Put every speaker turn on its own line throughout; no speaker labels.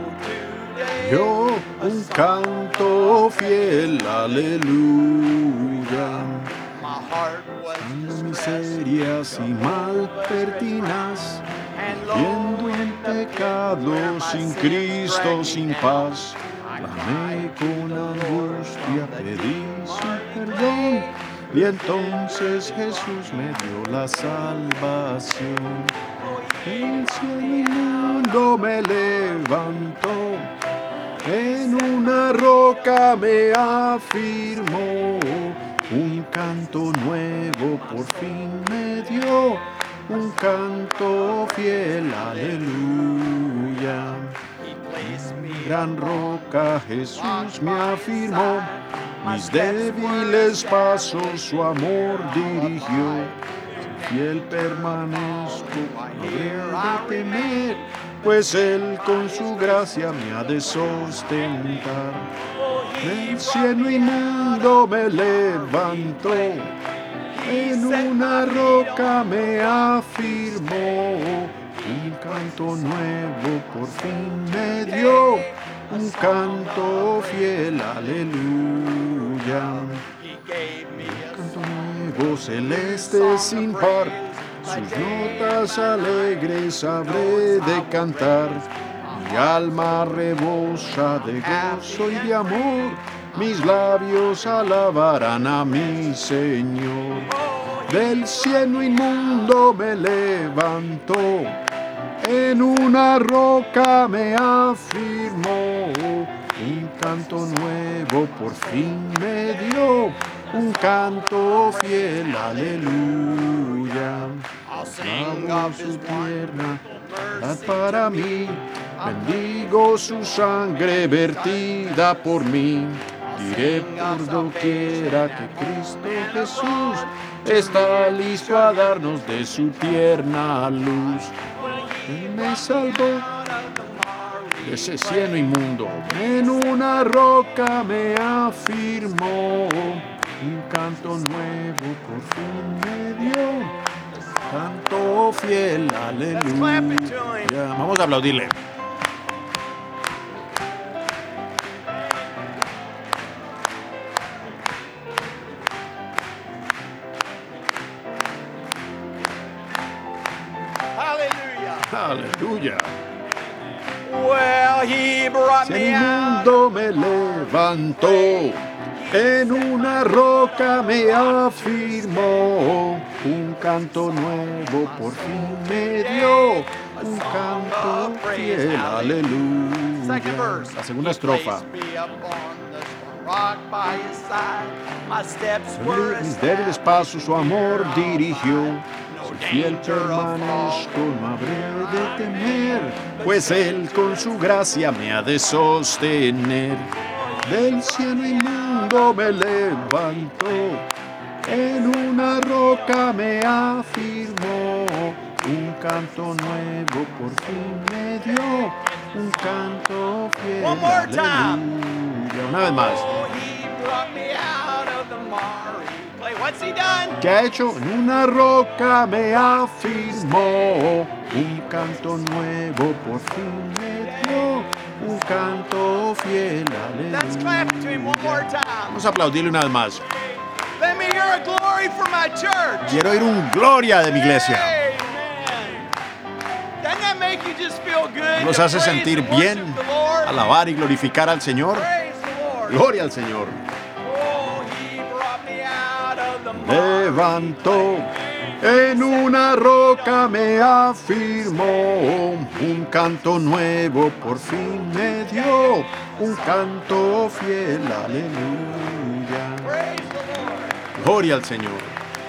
Yo un canto fiel, aleluya. Miserias y mal pertinaz, viendo en pecado, sin Cristo, sin paz. Clamé con angustia, pedí su perdón, y entonces Jesús me dio la salvación. El cielo inmundo me levantó, en una roca me afirmó. Un canto nuevo por fin me dio, un canto fiel, aleluya. Gran roca Jesús me afirmó, mis débiles pasos su amor dirigió. Fiel permanezco, no habré de temer, pues Él con su gracia me ha de sostentar. El cielo inmundo me levantó, en una roca me afirmó. Un canto nuevo por fin me dio, un canto fiel, aleluya. Un canto nuevo celeste sin par, sus notas alegres habré de cantar. Mi alma rebosa de gozo y de amor, mis labios alabarán a mi Señor. Del cielo inmundo me levantó, en una roca me afirmó. Un canto nuevo por fin me dio, un canto fiel, aleluya. Alabo su tierna bondad para mí, bendigo su sangre vertida por mí. Diré por doquiera que Cristo Jesús está listo a darnos de su tierna luz. Él me salvó de ese cielo inmundo, en una roca me afirmó. Un canto nuevo por fin me dio, canto fiel, aleluya. Vamos a aplaudirle. Aleluya.
Well, he brought me
El
out.
mundo me levantó, en una roca me afirmó. Un canto nuevo por fin me dio, un canto fiel, aleluya.
Second verse.
La segunda estrofa.
He placed me upon the strong rock by his side. My steps were
Mis débiles pasos su amor dirigió.
No
Si fiel
danger of
permanezco, no habré de temer, pues Él con su gracia me ha de sostener. Del cielo inmundo me levantó, en una roca me afirmó. Un canto nuevo por fin me dio, un canto fiel,
One more time.
aleluya. Una vez más.
Oh, he brought me out of the miry clay. What's he done?
¿Qué ha hecho? En una roca me afirmó. Un canto nuevo por fin me dio, un canto fiel,
Let's clap to him one more
aleluya.
time.
Vamos a aplaudirle una vez más.
Let me hear a glory for my church.
Quiero oír un gloria de mi iglesia.
Amen. Doesn't that make you just feel good?
Nos
to
hace
praise
sentir
and worship
bien,
the Lord?
alabar y glorificar al Señor.
Praise the Lord.
Gloria al Señor.
Oh, he brought me out of the miry
Levantó,
clay.
en una roca me afirmó. Un canto nuevo por fin me dio, un canto fiel, aleluya.
Praise the Lord.
Gloria al Señor.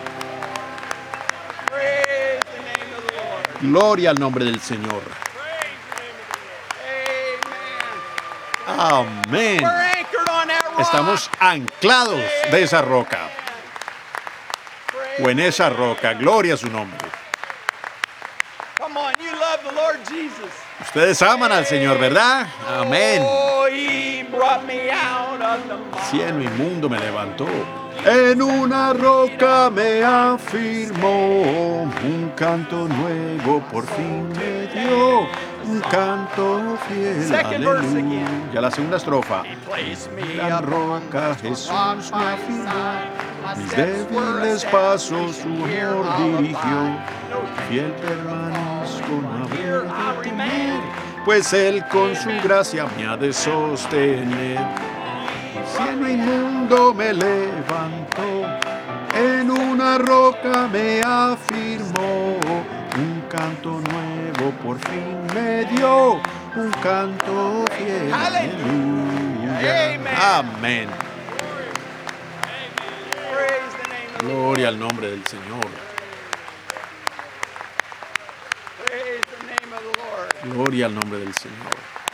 Praise the name of the Lord.
Gloria al nombre del Señor.
Praise the name of the Lord. Amen.
Amén.
We're anchored on that rock.
Estamos anclados de esa roca,
Praise
o en esa roca. Gloria a su nombre.
Come on, you love the Lord Jesus.
Ustedes aman al Señor, ¿verdad? Amén.
Oh, he brought me out of the miry.
Cielo inmundo me levantó, en una roca me afirmó. Un canto nuevo por fin me dio, un
song.
canto fiel,
Second verse again.
aleluya. La segunda estrofa.
He placed me
La
upon
roca
the
Jesús
rock
me
by his
afirmó,
side. My
mis
steps were
débiles pasos
established,
su
and here
amor
I'll
dirigió.
abide. No
Fiel
danger of
permanezco,
falling,
no
for here
habré
I
de
remain.
temer, pues Él con su gracia me ha de sostener. El cielo inmundo me levantó, en una roca me afirmó, un canto nuevo por fin me dio, un canto fiel, aleluya.
Amen.
Amén.
Praise the name of the
Gloria
Lord.
al nombre del Señor.
Praise the name of the Lord.
Gloria al nombre del Señor.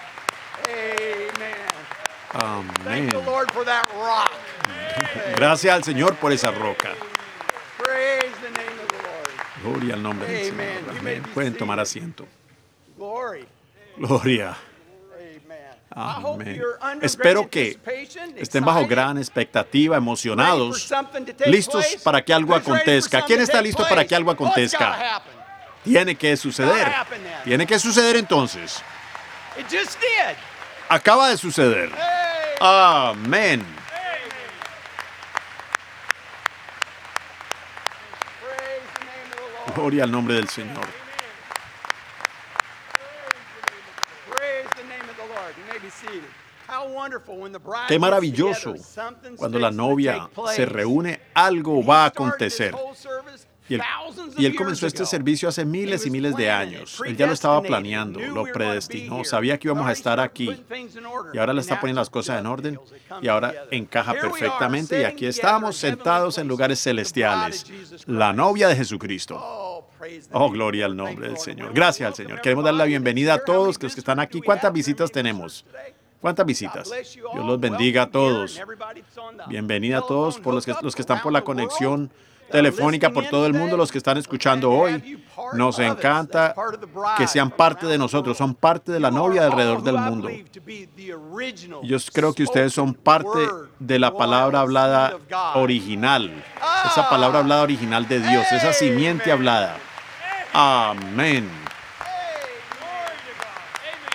Amen. Thank
Amén.
the Lord for that rock.
Gracias al Señor por esa roca.
Praise the name of the Lord.
Gloria al nombre del
Amen.
Señor.
You may
Amén.
be
Pueden tomar
seated.
asiento.
Glory.
Gloria.
Amen. I hope
Amén.
you're under
Espero
great
que
anticipation,
estén bajo
excited,
gran expectativa,
ready for
emocionados,
something to take
listos
place.
para que algo
Who's ready for
acontezca.
something
¿Quién
to
está
take
listo
place?
para que algo
What's gotta
acontezca?
happen?
Tiene que suceder.
Gotta happen then.
Tiene que suceder entonces.
It just did.
Acaba de suceder.
Hey.
Amén.
Praise the name of the Lord.
Gloria al nombre del Señor.
Praise the name of the Lord. You may be seated. How wonderful when the bride
Qué
gets
maravilloso.
together, something
Cuando la
fixing to
novia
take place.
se reúne, algo
He
va a
started this
acontecer.
whole service
Y él,
thousands of
y él
years
comenzó este
ago.
servicio hace
He
miles y
was
miles de
planning it,
años. Él ya lo estaba
predestinated,
planeando,
knew
lo
we were gonna be
predestinó,
here.
sabía que íbamos a
Already
estar
started
aquí.
putting things in order.
Y ahora le
And
está
now
poniendo las
just
cosas en orden
dovetails. It comes
y ahora
together.
encaja
Here we are,
perfectamente. Y
sitting
aquí
together
estamos
in heavenly
sentados en lugares
places, the bride
celestiales,
of Jesus
la
Christ.
novia de Jesucristo.
Oh, praise the
Oh,
name of the
gloria al
Lord. Thank
nombre
you,
del
Lord.
Señor.
We
Gracias al
welcome
Señor. Queremos darle la
everybody
bienvenida a
that's here. How
todos
many
los que están
visitors
aquí.
do we
¿Cuántas
have?
visitas
How many
tenemos?
visitors today?
¿Cuántas
God
visitas?
bless you all.
Dios los bendiga a
Welcome here
todos.
and everybody that's on the
Bienvenida a todos,
telephone
por los
hookup
que están por
around
la
the world
conexión
that are
telefónica por
listening
todo el
in
mundo,
today.
los que están escuchando
We're glad to
hoy.
have you part
Nos
of us.
encanta
That's part of the bride
que sean
from
parte de
around the
nosotros,
world.
son parte de la
You
novia
are
alrededor
all
del
who I
mundo.
believe to be the original
Yo creo que ustedes son
spoken
parte
word,
de la palabra
royal seed
hablada
of God.
original, esa palabra hablada original de Dios, esa simiente
Amen.
hablada. Amén.
Hey, glory to God. Amen.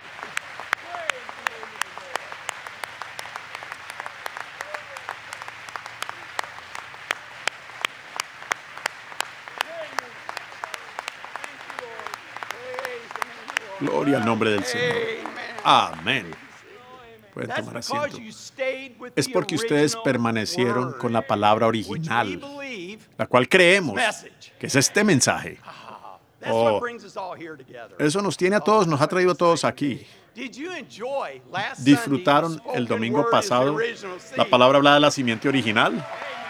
Gloria al nombre del Señor. Amén. Pueden
That's
tomar
because
asiento.
you stayed with
Es
the
porque ustedes
original
permanecieron
word,
con la palabra
which we
original,
believe
la cual creemos
message.
que es este mensaje.
That's
Oh.
what brings us all here together.
Eso nos tiene a todos, nos ha traído a todos aquí.
Did you enjoy last
¿Disfrutaron
Sunday, the
el
spoken
domingo
word is the
pasado
original seed?
la palabra hablada de la simiente original?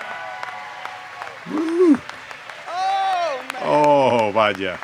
Oh, man.
Oh, vaya.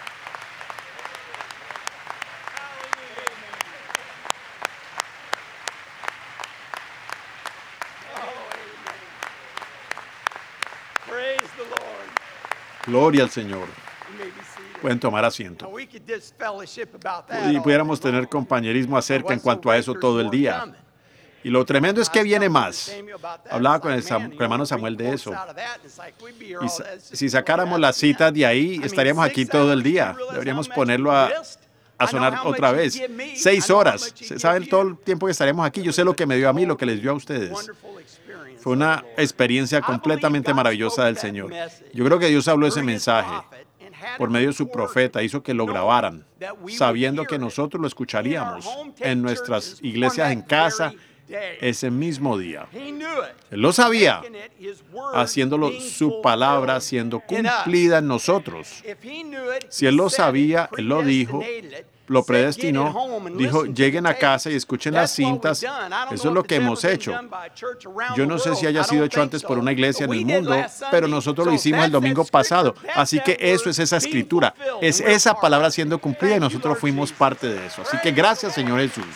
Praise the Lord.
Gloria al Señor.
You may be seated.
Pueden tomar asiento.
Now, we could disfellowship about that
Y
all
pudiéramos
day
tener
long.
compañerismo acerca en
What's
cuanto a
the
eso
breakers
todo el
more
día.
coming?
Y lo tremendo es que
I was
viene
telling
más.
Samuel about that.
Hablaba
It's
con el,
like, man,
con el hermano
you
Samuel
read
de
quotes
eso.
out of that, it's like we'd be here
Y
all-
sa-
that's just
si
what
sacáramos
it
las
has been.
citas de ahí,
I mean,
estaríamos
6
aquí todo el
hours, do you
día.
realize how
Deberíamos
much
ponerlo
we
a
missed? I know
sonar
how much
otra
you
vez.
give me. I
6
know how
horas.
much you give
¿Saben
you.
todo el tiempo que estaremos aquí? Yo sé lo que me dio a mí, lo que les dio a ustedes.
Wonderful experience
Fue
of
una
the Lord.
experiencia
I believe
completamente
God
maravillosa
spoke
del
that
Señor.
message
Yo creo que Dios habló ese
through his
mensaje
prophet and had
por
it
medio de su
recorded,
profeta, hizo que lo
knowing
grabaran,
that we would
sabiendo
hear
que
it
nosotros lo
in our
escucharíamos
home take
en nuestras
churches
iglesias
on
en
that
casa
very day.
ese mismo día.
He knew it.
Él lo sabía,
Making it his word
haciéndolo
being
su palabra
fulfilled
siendo
in us.
cumplida en nosotros.
If he knew it,
Si él lo
he said it,
sabía, él lo dijo,
predestinated it,
lo
said, "Get it
predestinó,
home and
dijo,
listen to
lleguen
the
a casa
tapes."
y escuchen las
That's what we've
cintas.
done. I don't
Eso
know
es lo
if
que
it's
hemos
ever been
hecho.
done by a church around
Yo
the
no sé si
world.
haya
I
sido
don't
hecho
think
antes
so.
por una iglesia en
But
el
we did
mundo,
last
pero
Sunday.
nosotros lo
So
hicimos el
that's
domingo
that scripture,
pasado.
that's
Así que
that
eso
word
es esa
being
escritura.
fulfilled,
Es
and we're
esa
part
palabra
of it.
siendo cumplida y
Thank you,
nosotros
Lord
fuimos
Jesus.
parte de eso. Así que
Praise
gracias,
the
Señor
Lord.
Jesús.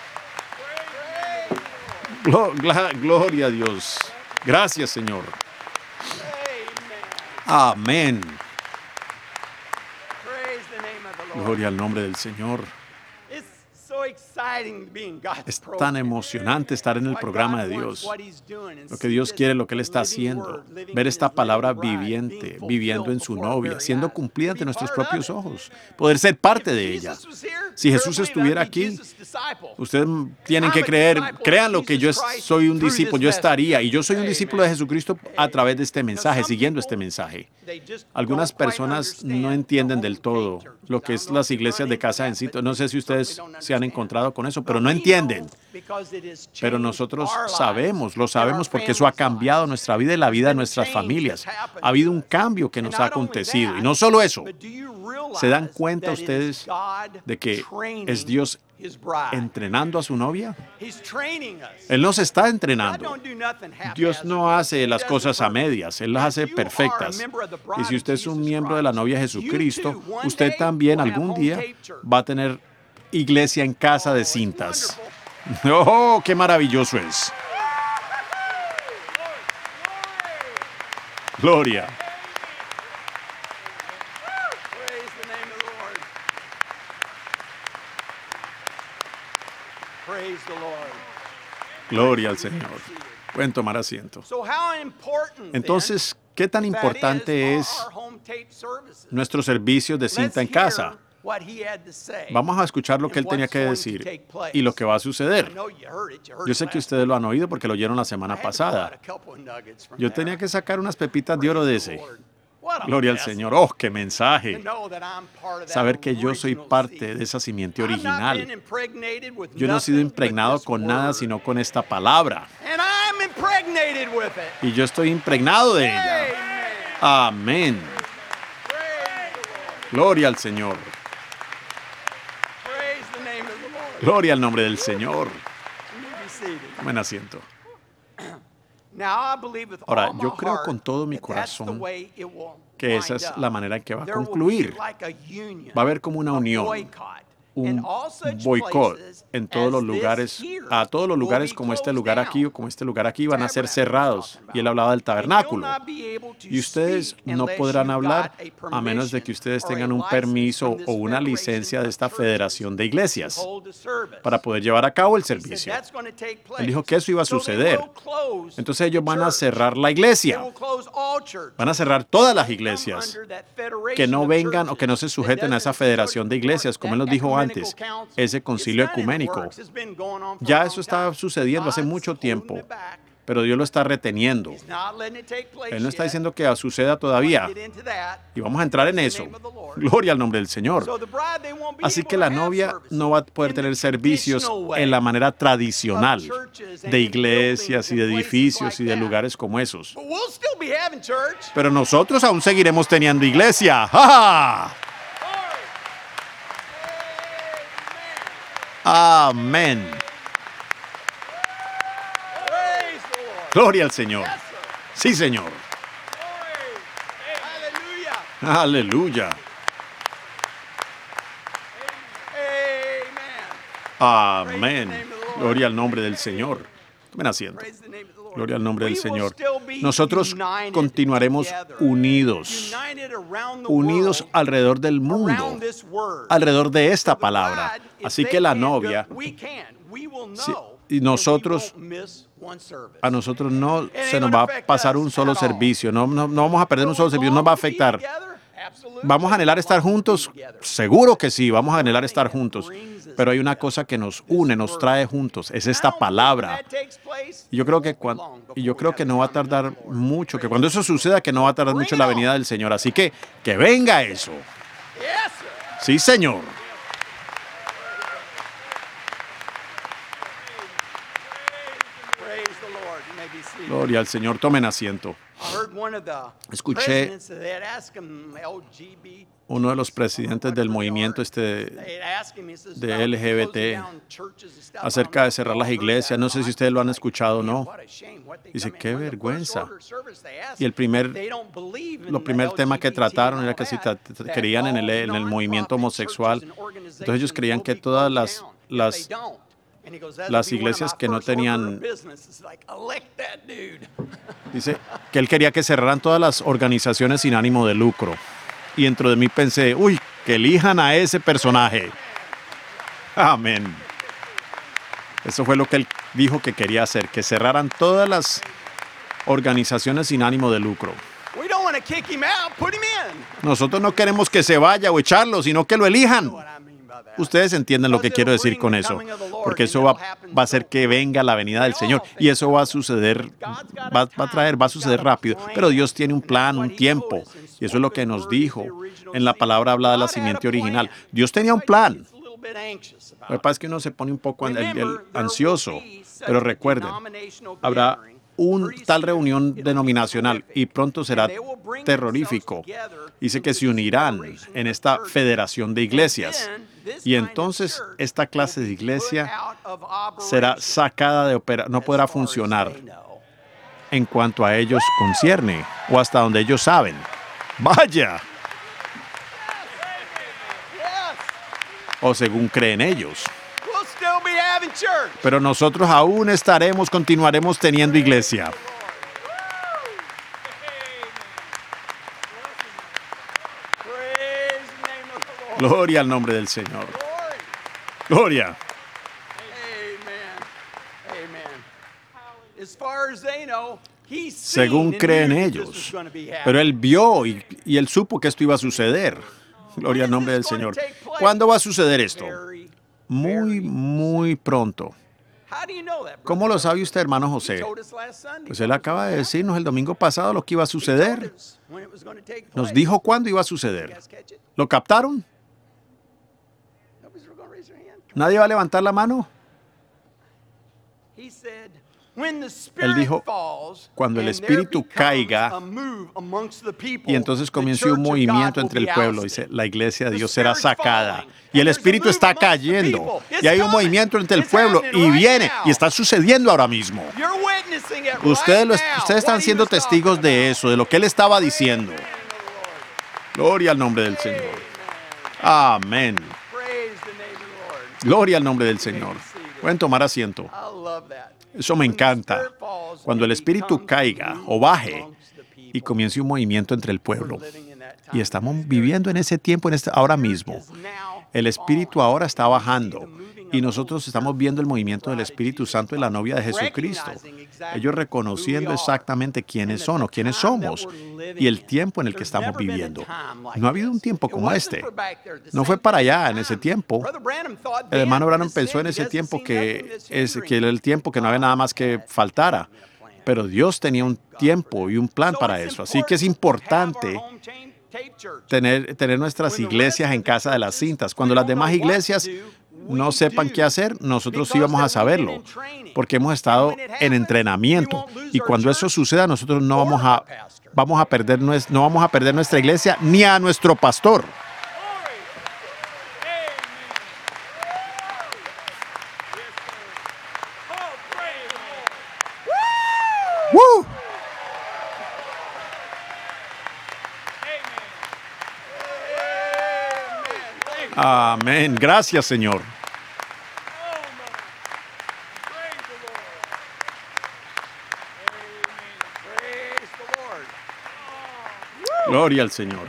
Praise
Gloria a Dios. Gracias, Señor.
Amen.
Amén.
Praise the name of the Lord.
Gloria al nombre del Señor.
It's so exciting
Es tan emocionante estar en el programa de Dios. Lo que Dios quiere, lo que Él está haciendo. Ver esta palabra viviente, viviendo en su novia, siendo cumplida ante nuestros propios ojos. Poder ser parte de ella. Si Jesús estuviera aquí, ustedes tienen que creer, crean lo que yo soy un discípulo, yo estaría. Y yo soy un discípulo de Jesucristo a través de este mensaje, siguiendo este mensaje. Algunas personas no entienden del todo lo que es las iglesias de casa en sitio. No sé si ustedes se han encontrado con eso, pero no entienden. Pero nosotros sabemos, lo sabemos porque eso ha cambiado nuestra vida y la vida de nuestras familias. Ha habido un cambio que nos ha acontecido. Y no solo eso, ¿se dan cuenta ustedes de que es Dios entrenando a su novia? Él nos está entrenando. Dios no hace las cosas a medias, Él las hace perfectas. Y si usted es un miembro de la novia de Jesucristo, usted también algún día va a tener iglesia en casa de cintas. ¡Oh, qué maravilloso es! Gloria. Gloria al Señor. Pueden tomar asiento. Entonces, ¿qué tan importante es nuestro servicio de cinta en casa? Vamos a escuchar lo que Él tenía que decir y lo que va a suceder. Yo sé que ustedes lo han oído porque lo oyeron la semana pasada. Yo tenía que sacar unas pepitas de oro de ese. Gloria al Señor. ¡Oh, qué mensaje! Saber que yo soy parte de esa simiente original. Yo no he sido impregnado con nada sino con esta palabra. Y yo estoy impregnado de ella. Amén. Gloria al Señor. Gloria al nombre del Señor. Tomen asiento. Ahora, yo creo con todo mi corazón que esa es la manera en que va a concluir. Va a haber como una unión, un boicot en todos los lugares, a todos los lugares como este lugar aquí o como este lugar aquí van a ser cerrados. Y Él hablaba del tabernáculo. Y ustedes no podrán hablar a menos de que ustedes tengan un permiso o una licencia de esta federación de iglesias para poder llevar a cabo el servicio. Él dijo que eso iba a suceder. Entonces ellos van a cerrar la iglesia. Van a cerrar todas las iglesias que no vengan o que no se sujeten a esa federación de iglesias, como Él nos dijo antes, ese concilio ecuménico. Ya eso está sucediendo hace mucho tiempo, pero Dios lo está reteniendo. Él no está diciendo que suceda todavía. Y vamos a entrar en eso. Gloria al nombre del Señor. Así que la novia no va a poder tener servicios en la manera tradicional de iglesias y de edificios y de lugares como esos. Pero nosotros aún seguiremos teniendo iglesia. ¡Ja, ja! Amén. Gloria al Señor. Sí, Señor. Aleluya. Amén. Gloria al nombre del Señor. Tomen asiento. Gloria al nombre del Señor. Nosotros continuaremos unidos alrededor del mundo, alrededor de esta palabra. Así que la novia, y a nosotros no se nos va a pasar un solo servicio, no vamos a perder un solo servicio, no nos va a afectar. ¿Vamos a anhelar estar juntos? Seguro que sí, vamos a anhelar estar juntos. Pero hay una cosa que nos une, nos trae juntos, es esta palabra. Y yo creo que no va a tardar mucho, que cuando eso suceda, que no va a tardar mucho la venida del Señor. Así que venga eso. Sí, Señor. Gloria al Señor. Tomen asiento. Escuché uno de los presidentes del movimiento de LGBT acerca de cerrar las iglesias. No sé si ustedes lo han escuchado o no. Dice, qué vergüenza. Y el primer tema que trataron era que si creían en el movimiento homosexual. Entonces ellos creían que todas las iglesias que no tenían... Dice que él quería que cerraran todas las organizaciones sin ánimo de lucro. Y dentro de mí pensé, uy, que elijan a ese personaje. Amén. Eso fue lo que él dijo que quería hacer, que cerraran todas las organizaciones sin ánimo de lucro.
We don't want to kick him out, put him in.
Nosotros no queremos que se vaya o echarlo, sino que lo elijan.
What I mean by that.
Ustedes entienden lo que quiero decir con eso, porque eso va a hacer que venga la venida del Señor y eso va a suceder, va a suceder rápido, pero Dios tiene un plan, un tiempo, y eso es lo que nos dijo en la palabra hablada de la simiente original. Dios tenía un plan. Lo que pasa es que uno se pone un poco ansioso, pero recuerden, habrá tal reunión denominacional y pronto será terrorífico. Dice que se unirán en esta federación de iglesias y entonces esta clase de iglesia será sacada de operación, no podrá funcionar en cuanto a ellos concierne o hasta donde ellos saben. ¡Vaya! O según creen ellos. Pero nosotros aún continuaremos teniendo iglesia. Gloria al nombre del Señor. Gloria. Según creen ellos. Pero él vio y él supo que esto iba a suceder. Gloria al nombre del Señor. ¿Cuándo va a suceder esto? Muy, muy pronto. ¿Cómo lo sabe usted, hermano José? Pues él acaba de decirnos el domingo pasado lo que iba a suceder. Nos dijo cuándo iba a suceder. ¿Lo captaron? ¿Nadie va a levantar la mano? Él dijo, cuando el Espíritu caiga y entonces comience un movimiento entre el pueblo, dice, la iglesia de Dios será sacada. Y el Espíritu está cayendo. Y hay un movimiento entre el pueblo y viene y está sucediendo ahora mismo. Ustedes están siendo testigos de eso, de lo que Él estaba diciendo. Gloria al nombre del Señor. Amén. Gloria al nombre del Señor. Pueden tomar asiento. Eso me encanta. Cuando el Espíritu caiga o baje y comience un movimiento entre el pueblo. Y estamos viviendo en ese tiempo, ahora mismo. El Espíritu ahora está bajando y nosotros estamos viendo el movimiento del Espíritu Santo en la novia de Jesucristo. Ellos reconociendo exactamente quiénes son o quiénes somos y el tiempo en el que estamos viviendo. No ha habido un tiempo como este. No fue para allá en ese tiempo. El hermano Branham pensó en ese tiempo que era el tiempo que no había nada más que faltara. Pero Dios tenía un tiempo y un plan para eso. Así que es importante tener nuestras iglesias en casa de las cintas. Cuando las demás iglesias no sepan qué hacer, nosotros sí vamos a saberlo, porque hemos estado en entrenamiento. Y cuando eso suceda, nosotros no vamos a perder nuestra iglesia ni a nuestro pastor. ¡Woo! Amén. Gracias, Señor. Gloria al Señor.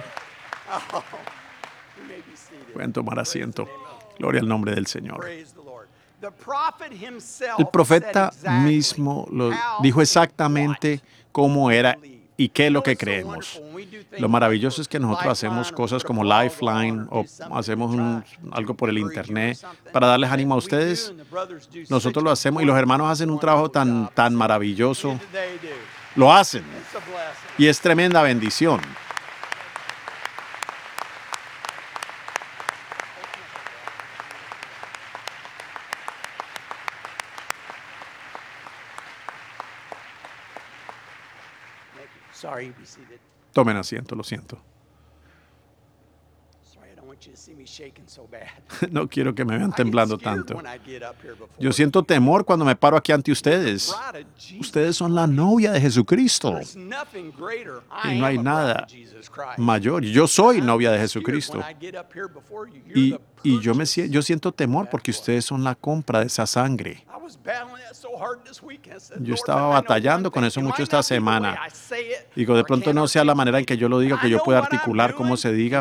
Pueden tomar asiento. Gloria al nombre del Señor. El profeta mismo lo dijo exactamente cómo era y qué es lo que creemos. Lo maravilloso es que nosotros hacemos cosas como Lifeline o hacemos algo por el internet para darles ánimo a ustedes. Nosotros lo hacemos y los hermanos hacen un trabajo tan maravilloso. Lo hacen y es tremenda bendición. Tomen asiento, lo siento. No quiero que me vean temblando tanto. Yo siento temor cuando me paro aquí ante ustedes. Ustedes son la novia de Jesucristo. Y no hay nada mayor. Yo soy novia de Jesucristo. Y yo siento temor porque ustedes son la compra de esa sangre. Yo estaba batallando con eso mucho esta semana. Digo, de pronto no sea la manera en que yo lo diga, que yo pueda articular cómo se diga,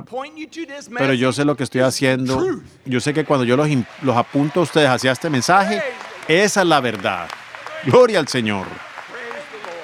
pero yo sé lo que estoy haciendo. Yo sé que cuando yo los apunto a ustedes hacia este mensaje, Esa es la verdad. Gloria al Señor.
Praise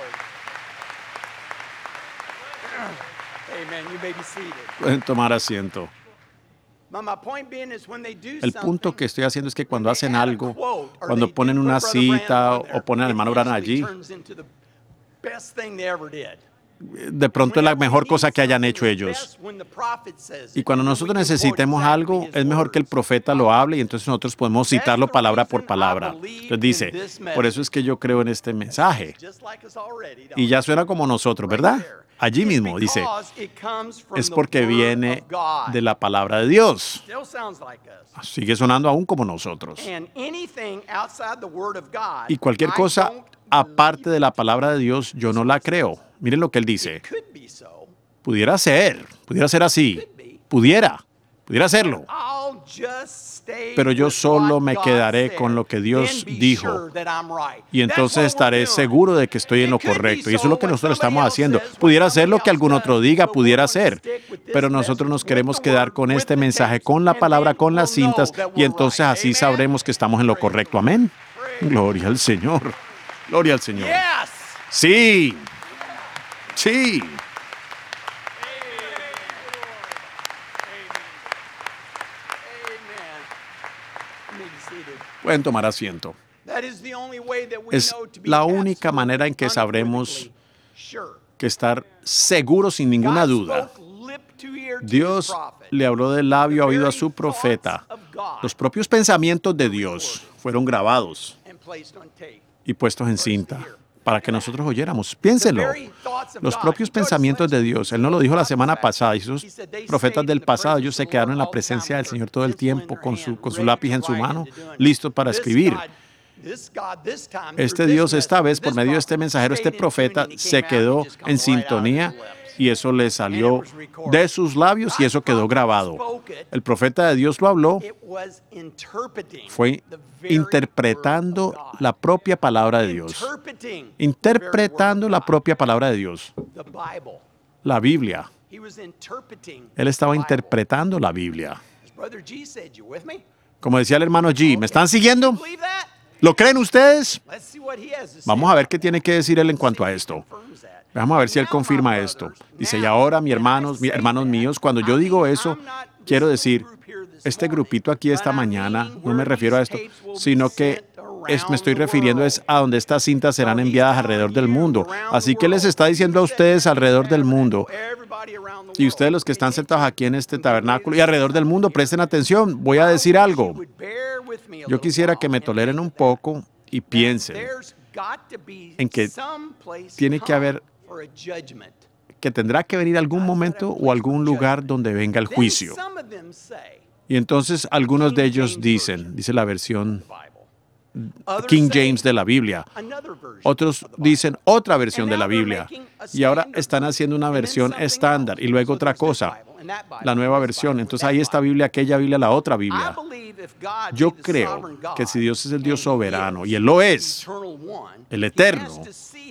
the Lord. Amen. You may be seated.
Pueden tomar asiento.
My point being is when they do
El punto
something,
que estoy haciendo es que cuando
when they
hacen
add a
algo,
quote, or
cuando
they
ponen
do
una
put Brother
cita
Branham on there,
o ponen al
it
hermano Branham
usually
allí,
turns into the best thing they ever did.
de pronto es la mejor cosa que hayan hecho ellos. Y cuando nosotros necesitemos algo, es mejor que el profeta lo hable y entonces nosotros podemos citarlo palabra por palabra. Entonces dice, por eso es que yo creo en este mensaje. Y ya suena como nosotros, ¿verdad? Allí mismo dice, es porque viene de la palabra de Dios. Sigue sonando aún como nosotros. Y cualquier cosa aparte de la palabra de Dios, yo no la creo. Miren lo que él dice. Pudiera ser así. Pudiera serlo. Pero yo solo me quedaré con lo que Dios dijo. Y entonces estaré seguro de que estoy en lo correcto. Y eso es lo que nosotros estamos haciendo. Pudiera ser lo que algún otro diga, pudiera ser. Pero nosotros nos queremos quedar con este mensaje, con la palabra, con las cintas. Y entonces así sabremos que estamos en lo correcto. Amén. Gloria al Señor. Gloria al Señor. Sí. Sí. Pueden tomar asiento. Es la única manera en que sabremos que estar seguros sin ninguna duda. Dios le habló de labio a oído a su profeta. Los propios pensamientos de Dios fueron grabados y puestos en cinta para que nosotros oyéramos. Piénselo. Los propios pensamientos de Dios. Él no lo dijo la semana pasada. Y esos profetas del pasado, ellos se quedaron en la presencia del Señor todo el tiempo con su lápiz en su mano, listos para escribir. Este Dios, esta vez, por medio de este mensajero, este profeta, se quedó en sintonía y eso le salió de sus labios y eso quedó grabado. El profeta de Dios lo habló, fue interpretando la propia palabra de Dios. Interpretando la propia palabra de Dios. La Biblia. Él estaba interpretando la Biblia. Como decía el hermano G, ¿me están siguiendo? ¿Lo creen ustedes? Vamos a ver qué tiene que decir él en cuanto a esto. Vamos a ver si él confirma esto. Dice, y ahora, mis hermanos míos, cuando yo digo eso, quiero decir, este grupito aquí esta mañana, no me refiero a esto, sino que me estoy refiriendo a donde estas cintas serán enviadas alrededor del mundo. Así que les está diciendo a ustedes alrededor del mundo. Y ustedes los que están sentados aquí en este tabernáculo y alrededor del mundo, presten atención, voy a decir algo. Yo quisiera que me toleren un poco y piensen en que tiene que haber, que tendrá que venir algún momento o algún lugar donde venga el juicio. Y entonces algunos de ellos dicen, dice la versión King James de la Biblia. Otros dicen otra versión de la Biblia. Y ahora están haciendo una versión estándar y luego otra cosa, la nueva versión. Entonces ahí está Biblia, aquella Biblia, la otra Biblia. Yo creo que si Dios es el Dios soberano, y Él lo es, el eterno,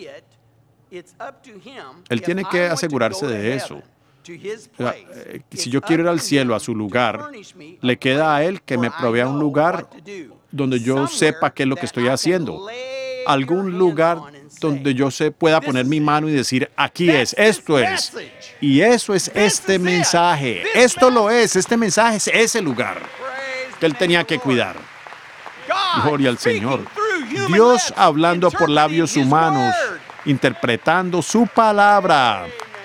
Él tiene que asegurarse de eso. Si yo quiero ir al cielo, a su lugar, le queda a Él que me provea un lugar donde yo sepa qué es lo que estoy haciendo. Algún lugar donde yo pueda poner mi mano y decir, aquí es, esto es. Y eso es este mensaje. Esto lo es, este mensaje es ese lugar que Él tenía que cuidar. Gloria al Señor. Dios hablando por labios humanos, interpretando su palabra.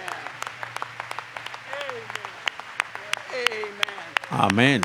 Amén.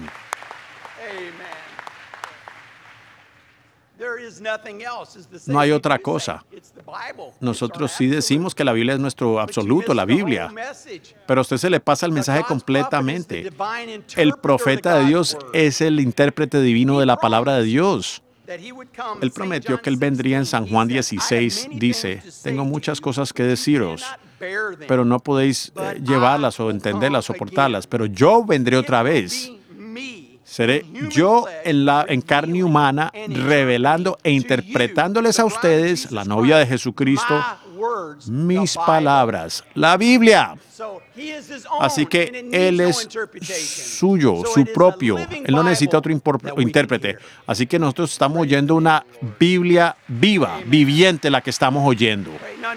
No hay otra cosa. Nosotros sí decimos que la Biblia es nuestro absoluto, la Biblia. Pero a usted se le pasa el mensaje completamente. El profeta de Dios es el intérprete divino de la palabra de Dios. Él prometió que Él vendría en San Juan 16. Dice, tengo muchas cosas que deciros, pero no podéis llevarlas o entenderlas, soportarlas. Pero yo vendré otra vez. Seré yo en carne humana, revelando e interpretándoles a ustedes, la novia de Jesucristo, mis palabras, la Biblia. Así que Él es suyo, su propio. Él no necesita otro intérprete. Así que nosotros estamos oyendo una Biblia viva, viviente la que estamos oyendo.
No.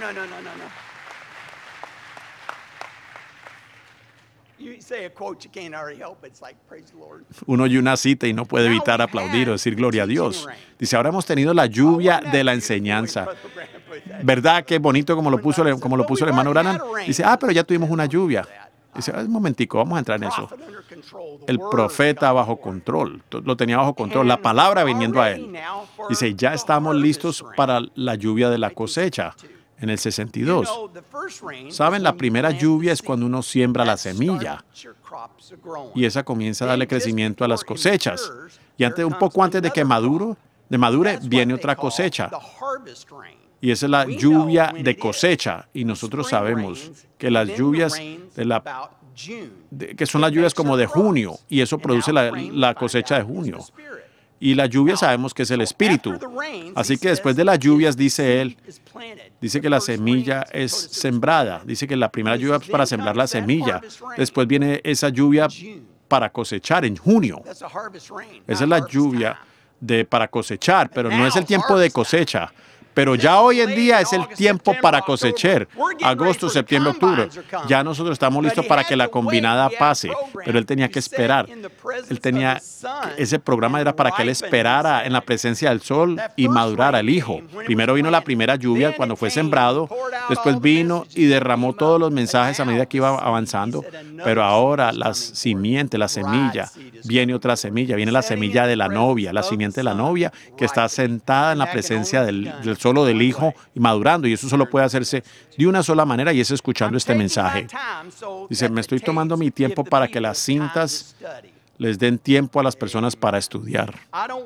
You say a quote, you can't already help it. It's like, praise the Lord.
Uno oye una cita y no puede evitar aplaudir o decir gloria a Dios. Dice, ahora hemos tenido la lluvia de la enseñanza. ¿Verdad que bonito como lo puso el hermano Branham? Dice, pero ya tuvimos una lluvia. Dice, un momentico, vamos a entrar en eso. El profeta bajo control, lo tenía bajo control, la palabra viniendo a él. Dice, ya estamos listos para la lluvia de la cosecha. En el 62. ¿Saben? La primera lluvia es cuando uno siembra la semilla. Y esa comienza a darle crecimiento a las cosechas. Y un poco antes de que madure, viene otra cosecha. Y esa es la lluvia de cosecha. Y nosotros sabemos que las lluvias que son las lluvias como de junio. Y eso produce la cosecha de junio. Y la lluvia sabemos que es el Espíritu. Así que después de las lluvias, dice él, dice que la semilla es sembrada. Dice que la primera lluvia es para sembrar la semilla. Después viene esa lluvia para cosechar en junio. Esa es la lluvia para cosechar, pero no es el tiempo de cosecha. Pero ya hoy en día es el tiempo para cosechar. Agosto, septiembre, octubre. Ya nosotros estamos listos para que la combinada pase. Pero él tenía que esperar. Ese programa era para que él esperara en la presencia del sol y madurara el hijo. Primero vino la primera lluvia cuando fue sembrado. Después vino y derramó todos los mensajes a medida que iba avanzando. Pero ahora la simiente, la semilla, viene otra semilla. Viene la semilla de la novia, la simiente de la novia que está sentada en la presencia del solo del Hijo y madurando. Y eso solo puede hacerse de una sola manera y es escuchando este mensaje. Dice, me estoy tomando mi tiempo para que las cintas les den tiempo a las personas para estudiar.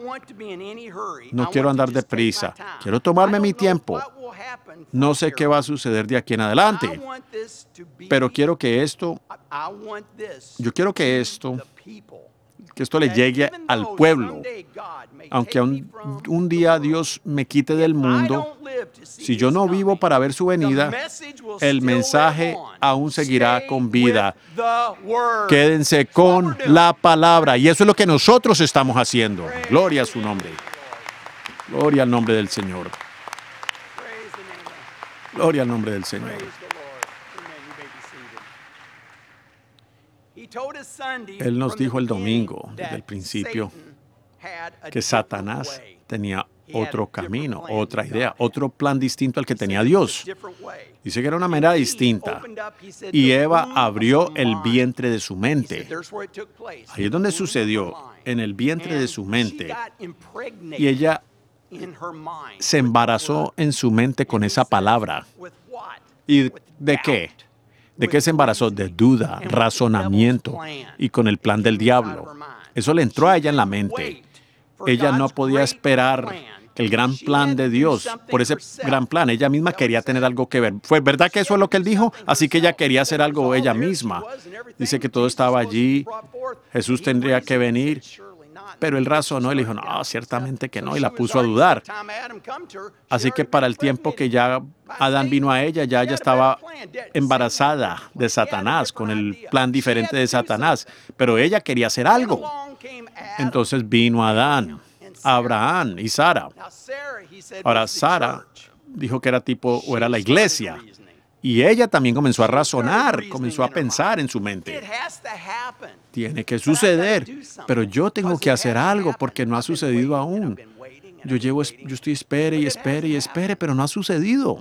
No quiero andar deprisa. Quiero tomarme mi tiempo. No sé qué va a suceder de aquí en adelante. Pero quiero que esto le llegue al pueblo. Aunque un día Dios me quite del mundo, si yo no vivo para ver su venida, el mensaje aún seguirá con vida. Quédense con la palabra. Y eso es lo que nosotros estamos haciendo. Gloria a su nombre. Gloria al nombre del Señor. Gloria al nombre del Señor. Él nos dijo el domingo, desde el principio, que Satanás tenía otro camino, otra idea, otro plan distinto al que tenía Dios. Dice que era una manera distinta. Y Eva abrió el vientre de su mente. Ahí es donde sucedió, en el vientre de su mente. Y ella se embarazó en su mente con esa palabra. ¿Y de qué? ¿De qué se embarazó? De duda, razonamiento y con el plan del diablo. Eso le entró a ella en la mente. Ella no podía esperar el gran plan de Dios. Por ese gran plan, ella misma quería tener algo que ver. ¿Fue verdad que eso es lo que él dijo? Así que ella quería hacer algo ella misma. Dice que todo estaba allí. Jesús tendría que venir. Pero él razonó y le dijo, no, ciertamente que no, y la puso a dudar. Así que para el tiempo que ya Adán vino a ella, ya ella estaba embarazada de Satanás, con el plan diferente de Satanás. Pero ella quería hacer algo. Entonces vino Adán, Abraham y Sara. Ahora, Sara dijo que era la iglesia. Y ella también comenzó a razonar, comenzó a pensar en su mente. Tiene que suceder, pero yo tengo que hacer algo porque no ha sucedido aún. Yo estoy espere, pero no ha sucedido.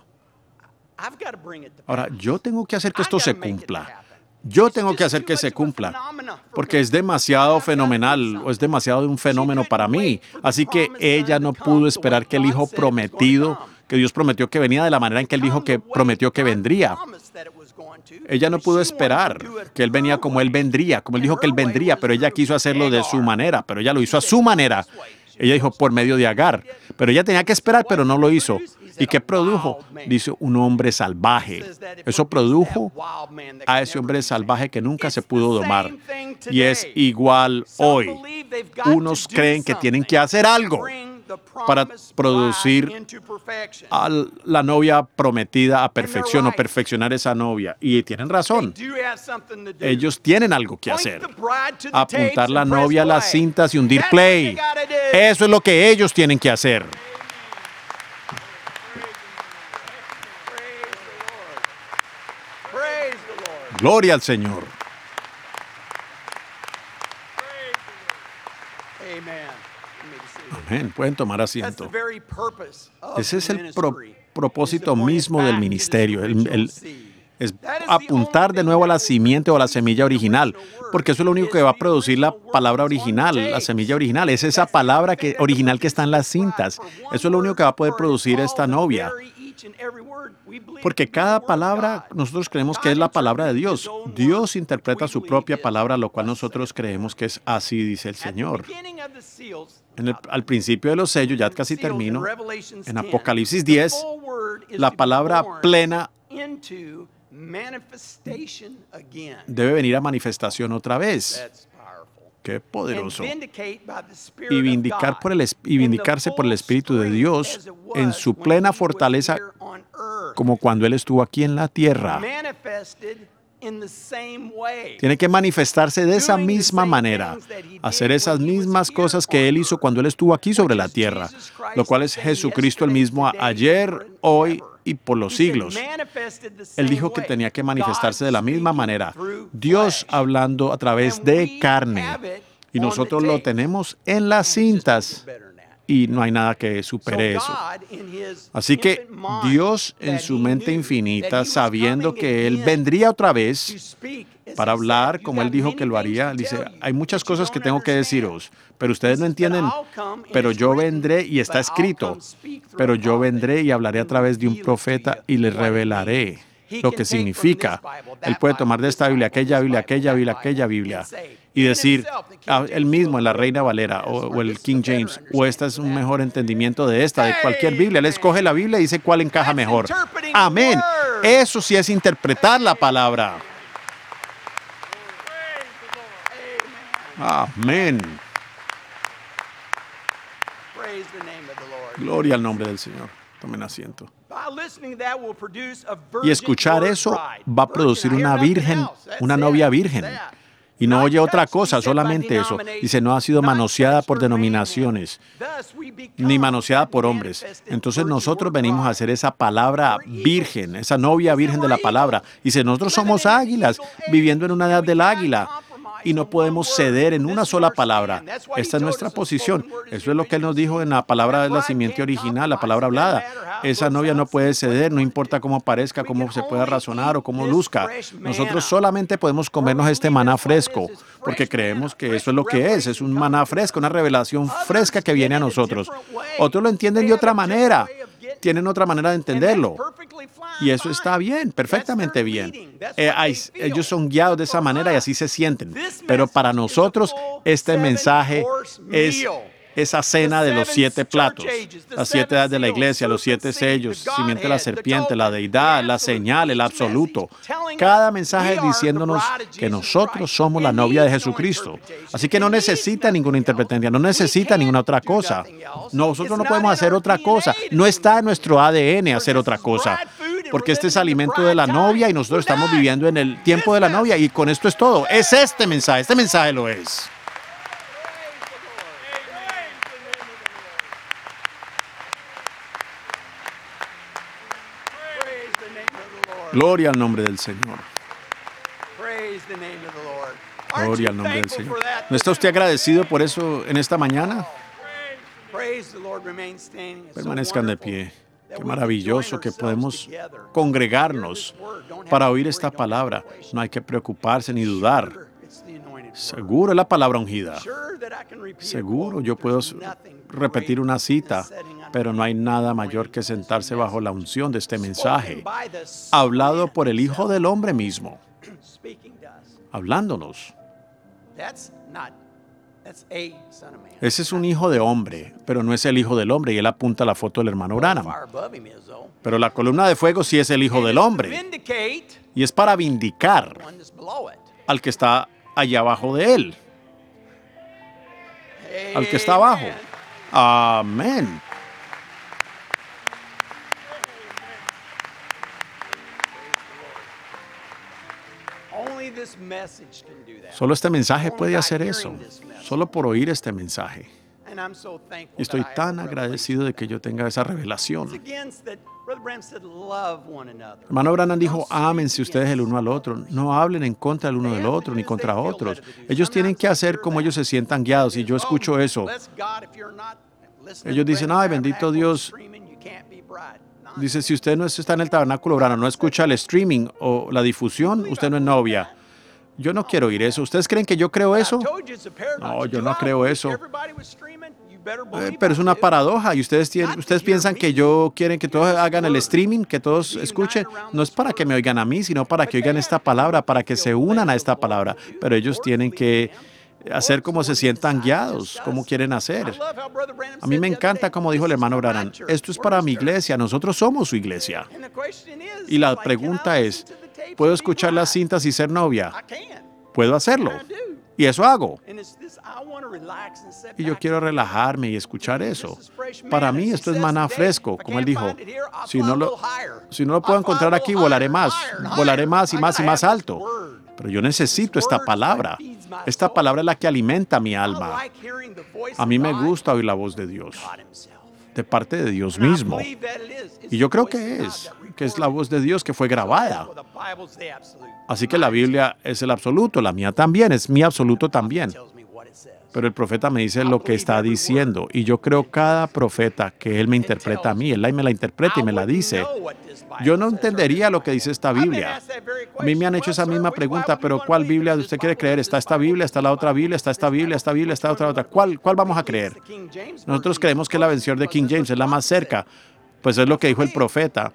Ahora, yo tengo que hacer que esto se cumpla. Yo tengo que hacer que se cumpla, porque es demasiado fenomenal, o es demasiado de un fenómeno para mí. Así que ella no pudo esperar que el hijo prometido, que Dios prometió que venía de la manera en que él dijo que prometió que vendría. Ella no pudo esperar que él venía como él vendría, como él dijo que él vendría, pero ella quiso hacerlo de su manera, pero ella lo hizo a su manera. Ella dijo por medio de Agar, pero ella tenía que esperar, pero no lo hizo. ¿Y qué produjo? Dice un hombre salvaje. Eso produjo a ese hombre salvaje que nunca se pudo domar. Y es igual hoy. Unos creen que tienen que hacer algo para producir a la novia prometida a perfección o perfeccionar esa novia. Y tienen razón. Ellos tienen algo que hacer. Apuntar la novia a las cintas y hundir play. Eso es lo que ellos tienen que hacer. Gloria al Señor. Amén. Pueden tomar asiento. Ese es el propósito mismo del ministerio. Es apuntar de nuevo a la simiente o a la semilla original, porque eso es lo único que va a producir la palabra original, la semilla original. Es esa palabra original que está en las cintas. Eso es lo único que va a poder producir esta novia. Porque cada palabra nosotros creemos que es la palabra de Dios. Dios interpreta su propia palabra, lo cual nosotros creemos que es así, dice el Señor. Al principio de los sellos, ya casi termino, en Apocalipsis 10, la palabra plena debe venir a manifestación otra vez. Qué poderoso. Y vindicarse por el Espíritu de Dios en su plena fortaleza, como cuando Él estuvo aquí en la tierra. Tiene que manifestarse de esa misma manera, hacer esas mismas cosas que Él hizo cuando Él estuvo aquí sobre la tierra, lo cual es Jesucristo el mismo ayer, hoy y por los siglos. Él dijo que tenía que manifestarse de la misma manera. Dios hablando a través de carne. Y nosotros lo tenemos en las cintas. Y no hay nada que supere eso. Así que Dios en su mente infinita, sabiendo que Él vendría otra vez para hablar, como Él dijo que lo haría, dice, hay muchas cosas que tengo que deciros, pero ustedes no entienden, pero yo vendré y está escrito, pero yo vendré y hablaré a través de un profeta y les revelaré lo que significa. Él puede tomar de esta Biblia, aquella Biblia, aquella Biblia, aquella Biblia, y decir, él mismo en la Reina Valera o el King James, o esta es un mejor entendimiento de esta, de cualquier Biblia. Él escoge la Biblia y dice cuál encaja mejor. Amén. Eso sí es interpretar la palabra. Amén. Gloria al nombre del Señor. Tomen asiento. Y escuchar eso va a producir una virgen, una novia virgen. Y no oye otra cosa, solamente eso. Dice, no ha sido manoseada por denominaciones, ni manoseada por hombres. Entonces nosotros venimos a hacer esa palabra virgen, esa novia virgen de la palabra. Dice, nosotros somos águilas, viviendo en una edad del águila. Y no podemos ceder en una sola palabra. Esta es nuestra posición. Eso es lo que Él nos dijo en la palabra de la simiente original, la palabra hablada. Esa novia no puede ceder, no importa cómo parezca, cómo se pueda razonar o cómo luzca. Nosotros solamente podemos comernos este maná fresco, porque creemos que eso es lo que es un maná fresco, una revelación fresca que viene a nosotros. Otros lo entienden de otra manera. Tienen otra manera de entenderlo. Y eso está bien, perfectamente bien. Ellos son guiados de esa manera y así se sienten. Pero para nosotros, este mensaje es esa cena de los 7 platos, las 7 edades de la iglesia, los 7 sellos, simiente de la serpiente, la deidad, la señal, el absoluto. Cada mensaje diciéndonos que nosotros somos la novia de Jesucristo. Así que no necesita ninguna interpretación, no necesita ninguna otra cosa. Nosotros no podemos hacer otra cosa. No está en nuestro ADN hacer otra cosa. Porque este es alimento de la novia y nosotros estamos viviendo en el tiempo de la novia y con esto es todo. Es este mensaje lo es. Gloria al nombre del Señor. Gloria al nombre del Señor. ¿No está usted agradecido por eso en esta mañana? Permanezcan de pie. Qué maravilloso que podemos congregarnos para oír esta palabra. No hay que preocuparse ni dudar. Seguro es la palabra ungida. Seguro yo puedo repetir una cita, pero no hay nada mayor que sentarse bajo la unción de este mensaje, hablado por el Hijo del Hombre mismo, hablándonos. Ese es un hijo de hombre, pero no es el hijo del hombre, y él apunta a la foto del hermano Branham. Pero la columna de fuego sí es el hijo del hombre, y es para vindicar al que está allá abajo de él, al que está abajo. Amén.
Only this message can do that.
Solo este mensaje puede hacer eso. Solo por oír este mensaje.
And I'm so thankful
Y estoy
that I have
tan
a
agradecido de que yo tenga esa revelación.
It's against that Brother Branham said, love one another.
Hermano Branham dijo, ámense ustedes el uno al otro. No hablen en contra del uno del otro ni contra otros. Ellos tienen que hacer como ellos se sientan guiados. Y yo escucho eso.
Bless God if you're not listening
Ellos
to
dicen,
Branham
ay, bendito
Tabernacle
Dios.
streaming, you can't be bride. No.
Dice, si usted no está en el tabernáculo Branham, no escucha el streaming o la difusión, usted no es novia. Yo no quiero oír eso. ¿Ustedes creen que yo creo eso?
I told you it's a paradox.
No, yo
Do
no
I
creo
wish
eso.
everybody was streaming? You better believe
Pero es
I
una
do.
paradoja y ustedes piensan que yo quieren que todos hagan el streaming, que todos escuchen. No es para que me oigan a mí, sino para que oigan esta palabra, para que se unan a esta palabra. Pero ellos tienen que hacer como se sientan guiados, como quieren hacer.
I love how Brother Branham
A mí
said
me
the other
encanta
day,
como dijo el
"This is
hermano
for my
Branham,
church.
esto es
We're
para
his
mi
church."
iglesia, nosotros somos su iglesia.
And the question is,
Y la
like, can I
pregunta es,
listen to the tapes
¿puedo
and be
escuchar las
bride?
cintas y ser novia?
I can.
Puedo hacerlo.
I do.
Y eso hago.
And it's this, I want to relax and sit
Y yo
back.
quiero relajarme y escuchar eso.
This is fresh
Para
manna.
mí
He
esto es
says
maná
today,
fresco,
if I
como él
can't
dijo.
find it here, I'll
Si
fly
no
a
lo,
little higher.
si no lo puedo
I'll fly a
encontrar aquí,
little
volaré
higher,
más.
higher and
Volaré
higher.
más y
I
más y
gotta
más
have this
alto.
word.
Pero yo necesito
This
esta
word's
palabra.
what feeds my
Esta
soul.
palabra es la que alimenta mi
I
alma.
like hearing the voice
A mí
of
me
God,
gusta oír la voz de Dios,
God himself.
de parte de Dios
And I
mismo.
believe that it is. It's
Y yo
the
creo
voice of
que
God
es,
that
que es la
recorded.
voz de Dios que fue grabada.
So the Bible's the absolute.
Así que la Biblia es el absoluto, la mía también, es mi absoluto también.
Tells me what it says.
Pero el profeta me dice lo que está diciendo. Y yo creo cada profeta que él me interpreta a mí, él me la interpreta y me la dice. Yo no entendería lo que dice esta Biblia. A mí me han hecho esa misma pregunta, pero ¿cuál Biblia usted quiere creer? ¿Está esta Biblia? ¿Está la otra Biblia? ¿Está esta Biblia? ¿Esta Biblia? ¿Está otra? ¿Cuál vamos a creer? Nosotros creemos que la versión de King James es la más cerca. Pues es lo que dijo el profeta.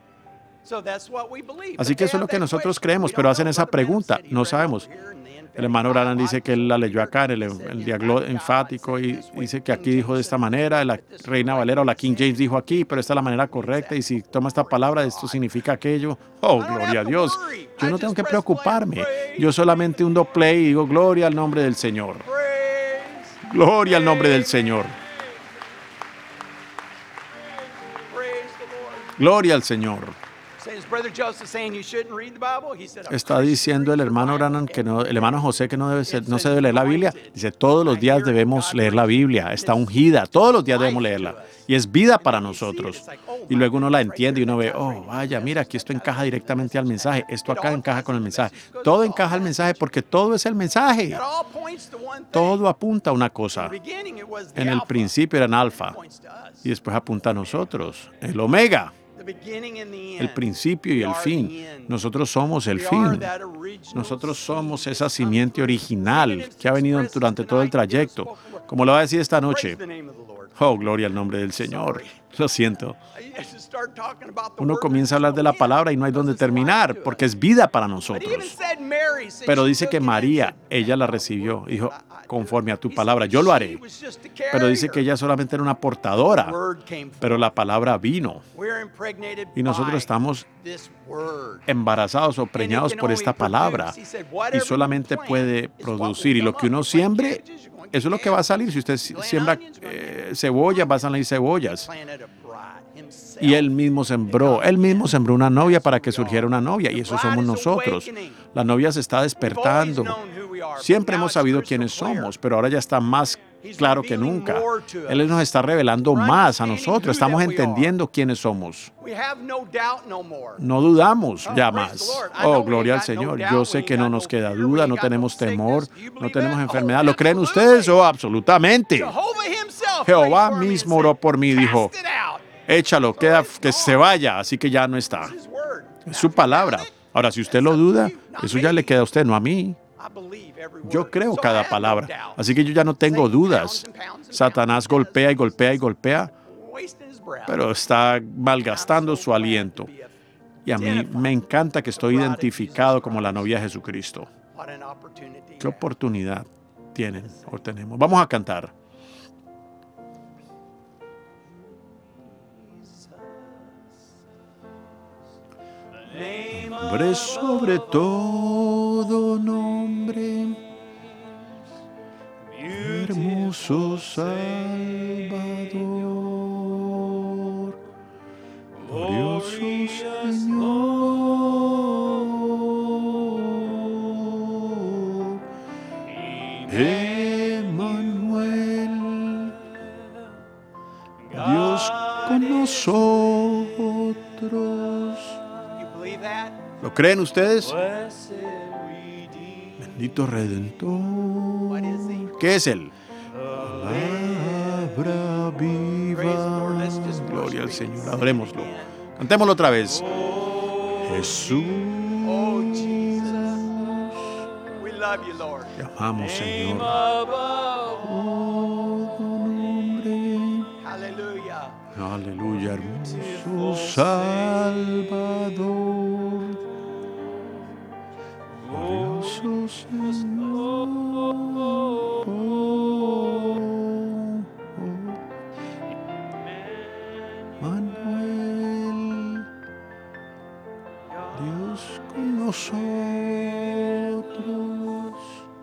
Así que eso es lo que nosotros creemos, pero hacen esa pregunta. No sabemos. El hermano Branham dice que él la leyó acá en el diálogo enfático y dice que aquí dijo de esta manera, la Reina Valera o la King James dijo aquí, pero esta es la manera correcta y si toma esta palabra, esto significa aquello. Oh, gloria a Dios. Yo no tengo que preocuparme. Yo solamente hundo play y digo, gloria al nombre del Señor. Gloria al nombre del Señor. Gloria al Señor. Está diciendo el hermano Branham que no, el hermano José que no se debe leer la Biblia. Dice, todos los días debemos leer la Biblia. Está ungida. Todos los días debemos leerla. Y es vida para nosotros. Y luego uno la entiende y uno ve, oh, vaya, mira, aquí esto encaja directamente al mensaje. Esto acá encaja con el mensaje. Todo encaja al mensaje porque todo es el mensaje. Todo apunta a una cosa. En el principio era en alfa. Y después apunta a nosotros. El omega. El principio y el fin. Nosotros somos el fin. Nosotros somos esa simiente original que ha venido durante todo el trayecto. Como lo va a decir esta noche. Oh, gloria al nombre del Señor. Lo siento. Uno comienza a hablar de la palabra y no hay dónde terminar, porque es vida para nosotros. Pero dice que María, ella la recibió. Dijo, conforme a tu palabra, yo lo haré. Pero dice que ella solamente era una portadora, pero la palabra vino. Y nosotros estamos embarazados o preñados por esta palabra. Y solamente puede producir. Y lo que uno siembre, eso es lo que va a salir. Si usted siembra cebolla, va a salir cebollas. Y él mismo sembró una novia para que surgiera una novia. Y eso somos nosotros. La novia se está despertando. Siempre hemos sabido quiénes somos, pero ahora ya está más claro que nunca. Él nos está revelando más a nosotros. Estamos entendiendo quiénes somos. No dudamos ya más. Oh, gloria al Señor. Yo sé que no nos queda duda, no tenemos temor, no tenemos enfermedad. ¿Lo creen ustedes? Oh, absolutamente. Jehová mismo oró por mí y dijo, échalo, que se vaya, así que ya no está. Es su palabra. Ahora, si usted lo duda, eso ya le queda a usted, no a mí. Yo creo cada palabra, así que yo ya no tengo dudas. Satanás golpea y golpea y golpea, pero está malgastando su aliento. Y a mí me encanta que estoy identificado como la novia de Jesucristo. ¿Qué oportunidad tienen o tenemos? Vamos a cantar. Nombre sobre todo nombre, hermoso Salvador. Señor. Emmanuel, Dios con nosotros.
You believe that?
¿Lo creen ustedes? Bendito Redentor.
What is he?
¿Qué es Él? Palabra viva. Gloria al Señor. Adorémoslo. Cantémoslo otra vez. Jesús.
Oh, Jesus. We love you, Lord.
Te amamos, Señor. Todo nombre.
Hallelujah.
Aleluya, hermoso Salvador. Glorioso Señor. Manuel, Dios con nosotros.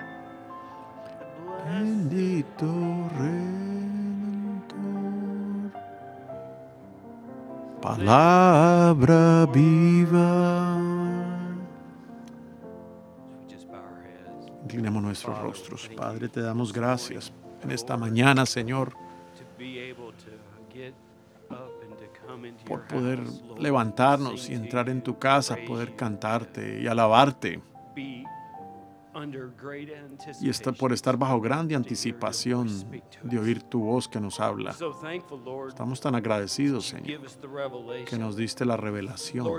Bendito Redentor. Palabra viva. Inclinemos nuestros rostros. Padre, te damos gracias en esta mañana, Señor, por poder levantarnos y entrar en tu casa, poder cantarte y alabarte. Y por estar bajo grande anticipación de oír tu voz que nos habla. Estamos tan agradecidos, Señor, que nos diste la revelación.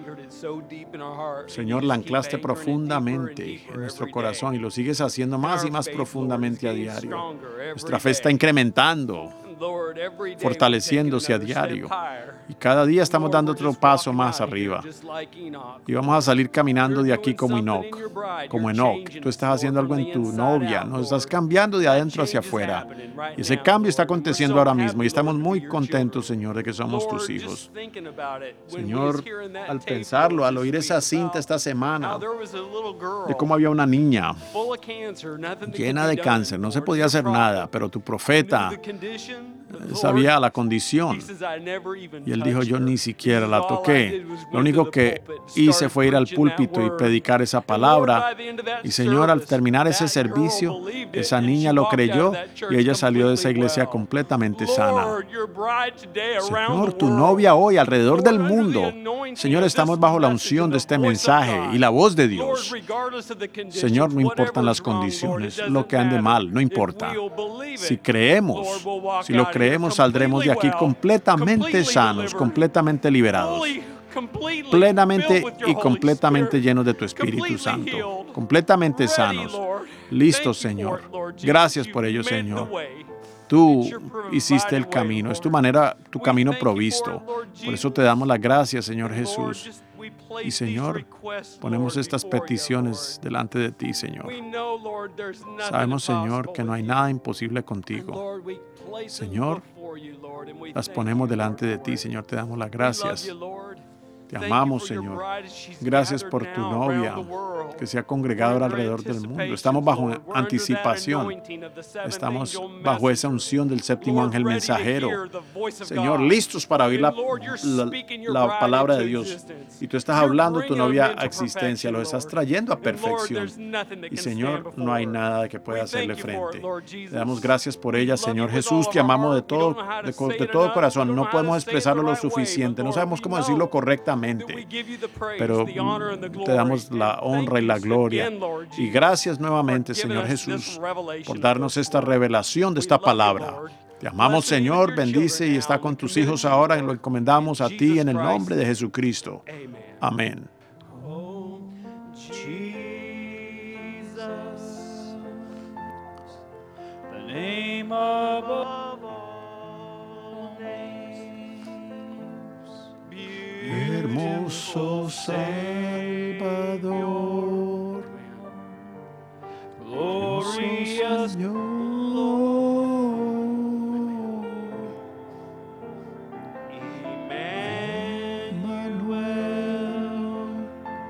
Señor, la anclaste profundamente en nuestro corazón y lo sigues haciendo más y más profundamente a diario. Nuestra fe está incrementando, fortaleciéndose a diario. Y cada día estamos dando otro paso más arriba. Y vamos a salir caminando de aquí como Enoch. Como Enoch. Tú estás haciendo algo en tu novia. Nos estás cambiando de adentro hacia afuera. Y ese cambio está aconteciendo ahora mismo. Y estamos muy contentos, Señor, de que somos tus hijos. Señor, al pensarlo, al oír esa cinta esta semana, de cómo había una niña llena de cáncer, no se podía hacer nada, pero tu profeta sabía la condición. Y él dijo, yo ni siquiera la toqué. Lo único que hice fue ir al púlpito y predicar esa palabra. Y Señor, al terminar ese servicio, esa niña lo creyó y ella salió de esa iglesia completamente sana. Señor, tu novia hoy alrededor del mundo. Señor, estamos bajo la unción de este mensaje y la voz de Dios. Señor, no importan las condiciones, lo que ande mal, no importa. Si creemos, si lo creemos, saldremos de aquí completamente sanos, completamente liberados, plenamente y completamente llenos de tu Espíritu Santo, completamente sanos, listos, Señor. Gracias por ello, Señor. Tú hiciste el camino, es tu manera, tu camino provisto. Por eso te damos las gracias, Señor Jesús. Y Señor, ponemos estas peticiones delante de ti, Señor. Sabemos, Señor, que no hay nada imposible contigo. Señor, las ponemos delante de ti, Señor, te damos las gracias. Te amamos, Señor. Gracias por tu novia que se ha congregado ahora alrededor del mundo. Estamos bajo anticipación. Estamos bajo esa unción del séptimo ángel mensajero. Señor, listos para oír la palabra de Dios. Y tú estás hablando tu novia a existencia, lo estás trayendo a perfección. Y Señor, no hay nada que pueda hacerle frente. Te damos gracias por ella, Señor Jesús. Te amamos de todo corazón. No podemos expresarlo lo suficiente. No sabemos cómo decirlo correctamente. Pero te damos la honra y la gloria. Y gracias nuevamente, Señor Jesús, por darnos esta revelación de esta palabra. Te amamos, Señor, bendice y está con tus hijos ahora y lo encomendamos a ti en el nombre de Jesucristo. Amén. Hermoso Salvador, glorioso Señor, Emmanuel,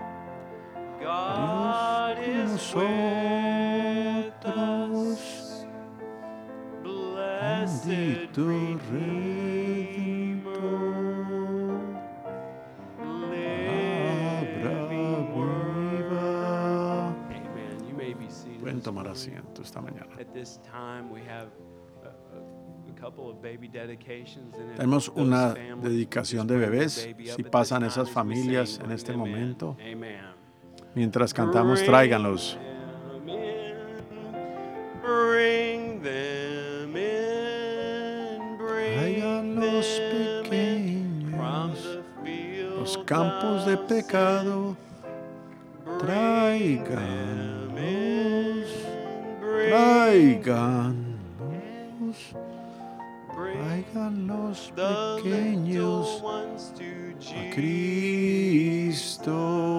God is with us, bendito Redentor. tomar asiento esta mañana.
At this time, we have a couple of baby dedications, and if
Tenemos
those
una
families
dedicación
just
de
bring their
bebés.
baby up
Si
at
pasan
this
esas
time as we
familias
sing,
en
bring
este
them in.
momento,
Amen.
mientras cantamos, tráiganlos.
Bring them in,
Traigan
bring
los
them in from
pequeños,
the fields
los campos de
of
pecado.
sin.
Tráiganlos,
Bring
tráiganlos,
bring
traigan los
the little
pequeños
ones to
a Cristo.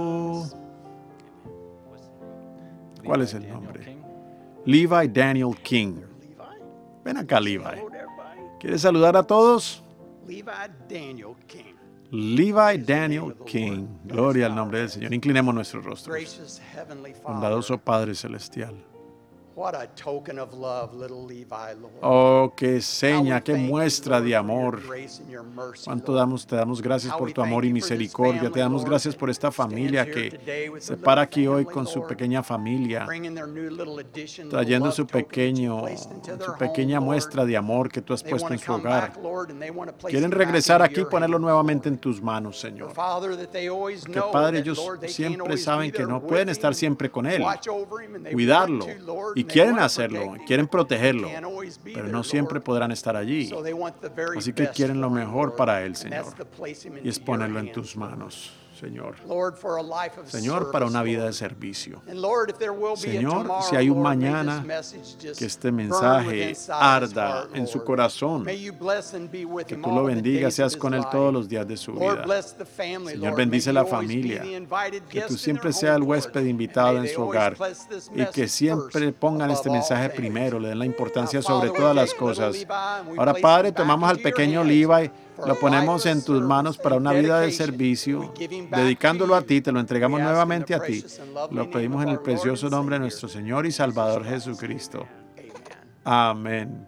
¿Cuál es el nombre? Levi Daniel King. Ven acá, Levi.
Hello to everybody.
¿Quieres saludar a todos?
Levi Daniel King.
Levi Daniel King. Gloria al nombre del Señor. Inclinemos nuestros rostros.
Gracious Heavenly
Bondadoso
Father,
Padre Celestial.
what a token of love, little Levi, Lord.
Oh, qué
How we
seña, qué
thank you,
muestra
Lord,
de
for
amor.
your grace and your mercy,
Cuánto
Lord.
te damos gracias
How
por
we
tu amor
thank
y
you for this
misericordia. Te
family,
damos
Lord,
gracias
that
por esta familia
stands here
que
today with
se
their
para
little
aquí hoy
family,
con su
Lord,
pequeña familia,
bringing their new little addition, the
trayendo
love
su
token that you
pequeño,
placed into
su
their
pequeña
home, Lord.
muestra de amor que tú has
They
puesto
want
en
to
su
come
hogar.
back, Lord, and they want to place
Quieren
it back
regresar
into
aquí y
your
ponerlo
hands,
nuevamente
Lord.
en tus manos,
For
Señor.
Father, that they always
Porque
know
Padre,
that,
ellos
Lord, they can't
siempre
always
saben
be
que
there
no
with
pueden
him
estar
and
siempre con Él,
watch over him, and they
cuidarlo,
want to, Lord,
y
and they
quieren
want to
hacerlo,
protect
y
him,
quieren
but they
protegerlo,
can't always be
pero
there,
no siempre
Lord.
podrán estar allí.
So they want the very
Así que
best
quieren lo
for him,
mejor
Lord,
para Él,
and
Señor,
that's to place him
y es
into your
ponerlo en
hands,
tus
Lord.
manos, Señor.
Lord, for a life of
Señor, para una
service,
vida de
Lord.
servicio.
And Lord, if there will be a
Señor,
tomorrow,
si hay un
Lord, may
mañana,
this message just
que este
burn
mensaje
within his
arda
heart,
en su
Lord.
corazón,
May you bless and be with
que
him
tú lo
all the
bendigas,
days of
seas
his
con Él
life.
todos los días de su
Lord,
vida.
bless the family,
Señor,
Lord.
bendice
May
la
you always be
familia,
the invited
que tú
guest in
siempre
their
seas el
home, Lord.
huésped
And
invitado
may
en
they
su
always
hogar
place this
y que
message
siempre
first
pongan este
above all
mensaje
things.
primero, le den la
Now,
importancia sobre
Father, we
todas las
take little
cosas.
Levi and we
Ahora,
place
Padre,
him back
tomamos al
into your
pequeño
hands
Levi,
for
lo
a
ponemos
life
en
of
tus manos
service
para
and
una vida de
dedication.
servicio,
We give him back
dedicándolo
to
a ti, te lo
you.
entregamos
We ask in
nuevamente
the
a ti.
precious and lovely
Lo
name
pedimos
of
en el
our Lord
precioso
and
nombre de
Savior,
nuestro Señor y
Jesus
Salvador
Christ.
Jesucristo.
Amen.
Amén.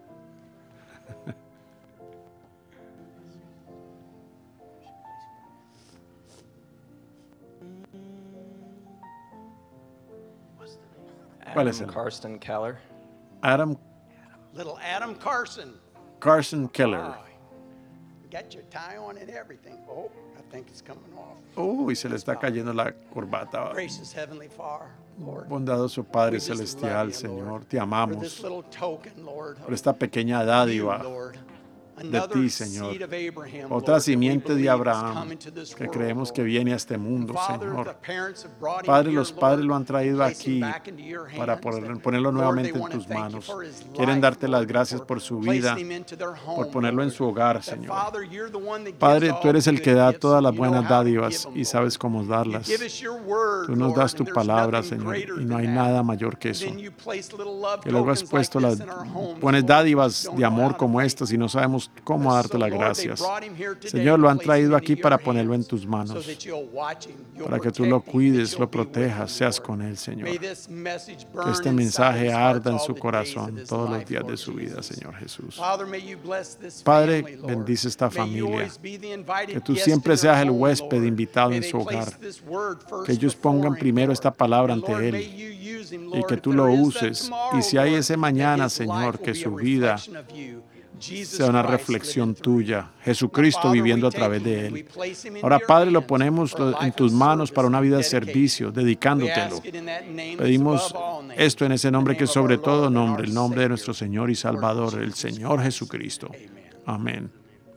¿Cuál es el?
Karsten Keller.
Adam
Little Adam Carson.
Carson Keller.
Oh, got your tie on and everything. Oh, I think it's coming off.
Uy, se le está cayendo la corbata.
Gracious Heavenly Father, Lord.
Bondadoso Padre
We just
Celestial,
love you,
Señor,
Lord,
te
for this
amamos
little token, Lord,
por esta pequeña
of
dádiva
you, Lord.
de
Another
ti, Señor.
seed of Abraham,
Otra
Lord, that we
simiente de
believe has
Abraham
come into this
que
world,
creemos que
Lord.
viene a este mundo,
Father, the
Señor.
parents have brought him
Padre,
here,
los padres lo han
Lord,
traído
place him
aquí
back into your
para
hands,
ponerlo
that, Lord,
nuevamente
they
en
want to
tus
thank you
manos.
for his
Quieren
life,
darte las
Lord,
gracias
for
por su
placing
vida,
him into their
por
home,
ponerlo en
Lord.
su hogar,
That,
Señor.
Father, you're the one that gives
Padre,
all
tú eres el
good
que da
gifts,
todas
and
las
you know
buenas
how to give
dádivas
them,
y sabes cómo
You
darlas.
give us your word,
Tú nos
Lord,
das
and
tu
there's
palabra,
nothing
Señor,
greater
y no
than
hay
that.
nada mayor que
And
eso.
then you place little love
Que luego has
tokens like
puesto
this in our homes,
pones
Lord.
dádivas
Don't
de
know how
amor
to
como
thank
estas
you.
y no sabemos cómo
So,
darte las
Lord, they
gracias.
brought him here today
Señor,
to
lo han
place him
traído
into
aquí
your
para ponerlo en
hands,
tus
so
manos,
that you'll watch him, you'll
para que tú lo
protect him, that
cuides,
you'll
lo
be with him,
protejas, seas
Lord.
con él, Señor.
May this message
Que
burn
este
inside
mensaje
his
arda
heart
en
all
su
the days of
corazón
his
todos los
life,
días de
Lord
su vida,
Jesus.
Señor Jesús.
Father, may you bless this
Padre,
family, Lord.
bendice esta
May you
familia.
always be the invited
Que tú
guest
siempre
in their
seas el
home,
huésped
Lord.
invitado
May
en
they
su
place
hogar.
this word first
Que ellos
before
pongan
him,
primero
Lord.
esta palabra
And
ante
Lord, may
Él.
you use him,
Y
Lord,
que
if
tú
there
lo
is that
uses.
tomorrow,
Y si hay
Lord,
ese
that
mañana,
his life
Señor,
will
que
be a
su vida
reflection of you, Jesus
sea una
Christ
reflexión
living through
tuya,
him.
Jesucristo
Now, Father,
viviendo
we
a través
take him
de
and we
Él.
place him into
Ahora,
your
Padre, lo
hands
ponemos
for a
en
life
tus
of
manos para
service
una
and
vida de
dedication.
servicio,
We
dedicándotelo.
ask it in that name that's
Pedimos
above all names,
esto en ese
the
nombre que
name
es
of our
sobre todo
Lord and
nombre,
our
el nombre de
Savior,
nuestro Señor y
Lord
Salvador, el
Jesus
Señor
Christ.
Jesucristo.
Amen.
Amén.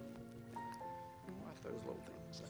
Those little things.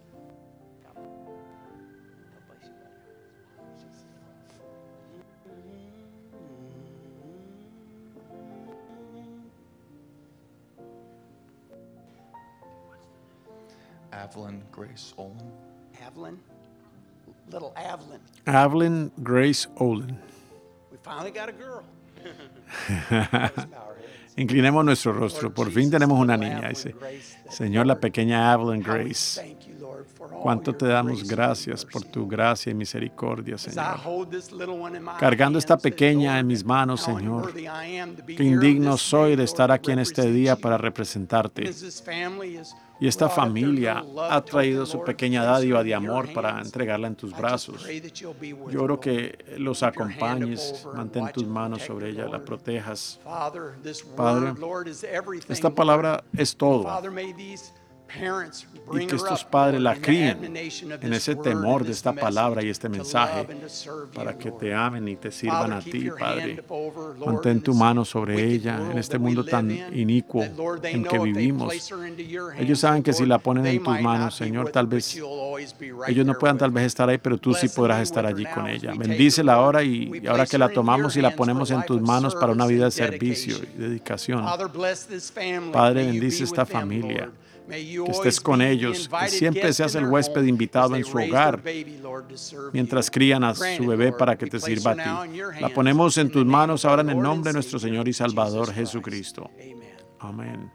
Evelyn Grace Olin.
Evelyn, little Evelyn.
Evelyn Grace Olin.
We finally got a girl. Let's bow our heads.
Inclinemos nuestro rostro.
Lord
Por fin
Jesus,
tenemos una
little
niña.
Evelyn
Dice,
Grace, that
Señor, la
Lord,
pequeña Evelyn
how we
Grace.
thank you, Lord, Lord, for all
Cuánto
your
te damos
grace and
gracias por
mercy,
tu
Lord.
gracia y misericordia,
As I
Señor.
hold this little one in my
Cargando esta
hands, that,
pequeña en
Lord,
mis manos,
how
Señor.
unworthy I am to be
Qué
here
indigno
this
soy
day,
de
Lord,
estar
to
aquí en este
represent
día
you.
para
And
representarte.
as this family has
Y esta
brought up their
familia
little love
ha traído
token,
su
Lord,
pequeña
place her
dádiva de
into your
amor para
hands.
entregarla en tus
I just
brazos.
pray that you'll be with
Yo
her,
oro
Lord.
que los
Keep your hand up
acompañes,
over her and
mantén
watch
tus
and
manos
protect
sobre
her,
ella, la
Lord.
protejas.
Father, this
Padre,
word, Lord, is everything,
esta
Lord.
palabra es todo.
Father, may these parents
Y
bring
que
her
estos
up,
padres
Lord,
la
in the
críen
admonition of
en
this
ese
word
temor
and
de
this
esta palabra
message
y este
to
mensaje
love and to serve you,
para que
Lord.
te amen y te sirvan
Father,
a
keep
ti,
your hand
Padre.
over, Lord,
Mantén
in
tu
this
mano sobre
wicked
ella en
world
este
that we
mundo
live
tan
in,
inicuo
that, Lord, they
en que
know if they
vivimos.
place her into your
Ellos
hands,
saben
that,
que si
Lord,
la ponen
they
en tus
might
manos,
not be
Señor,
with
tal
her, but
vez
you'll always be right
ellos no
there
puedan
with
tal
her.
vez estar ahí, pero tú sí
Bless and
podrás
be
estar
with her
allí con
now as
ella.
we take her,
Bendícela
Lord.
ahora
We
y ahora
place
que
her
la
into your
tomamos y la
hands for a
ponemos en
life
tus
of
manos para una
service
vida de
and
servicio
dedication.
y dedicación.
Father, bless this family.
Padre,
May you
bendice
be
esta
with them,
familia.
Lord. May you
Que
always
estés con
be the
ellos, que
invited
siempre
guest
seas
in
el
their
huésped
home as
invitado en
they
su
raise their
hogar
baby, Lord, to serve
mientras
you.
crían a
Grant
su
it,
bebé
Lord.
para que
We
te
place
sirva
her
a ti.
now in your
La
hands
ponemos en
in the
tus
name
manos
of our
ahora en el
Lord and
nombre de nuestro
Savior,
Señor y Salvador
Jesus Christ.
Jesucristo.
Amen.
Amén.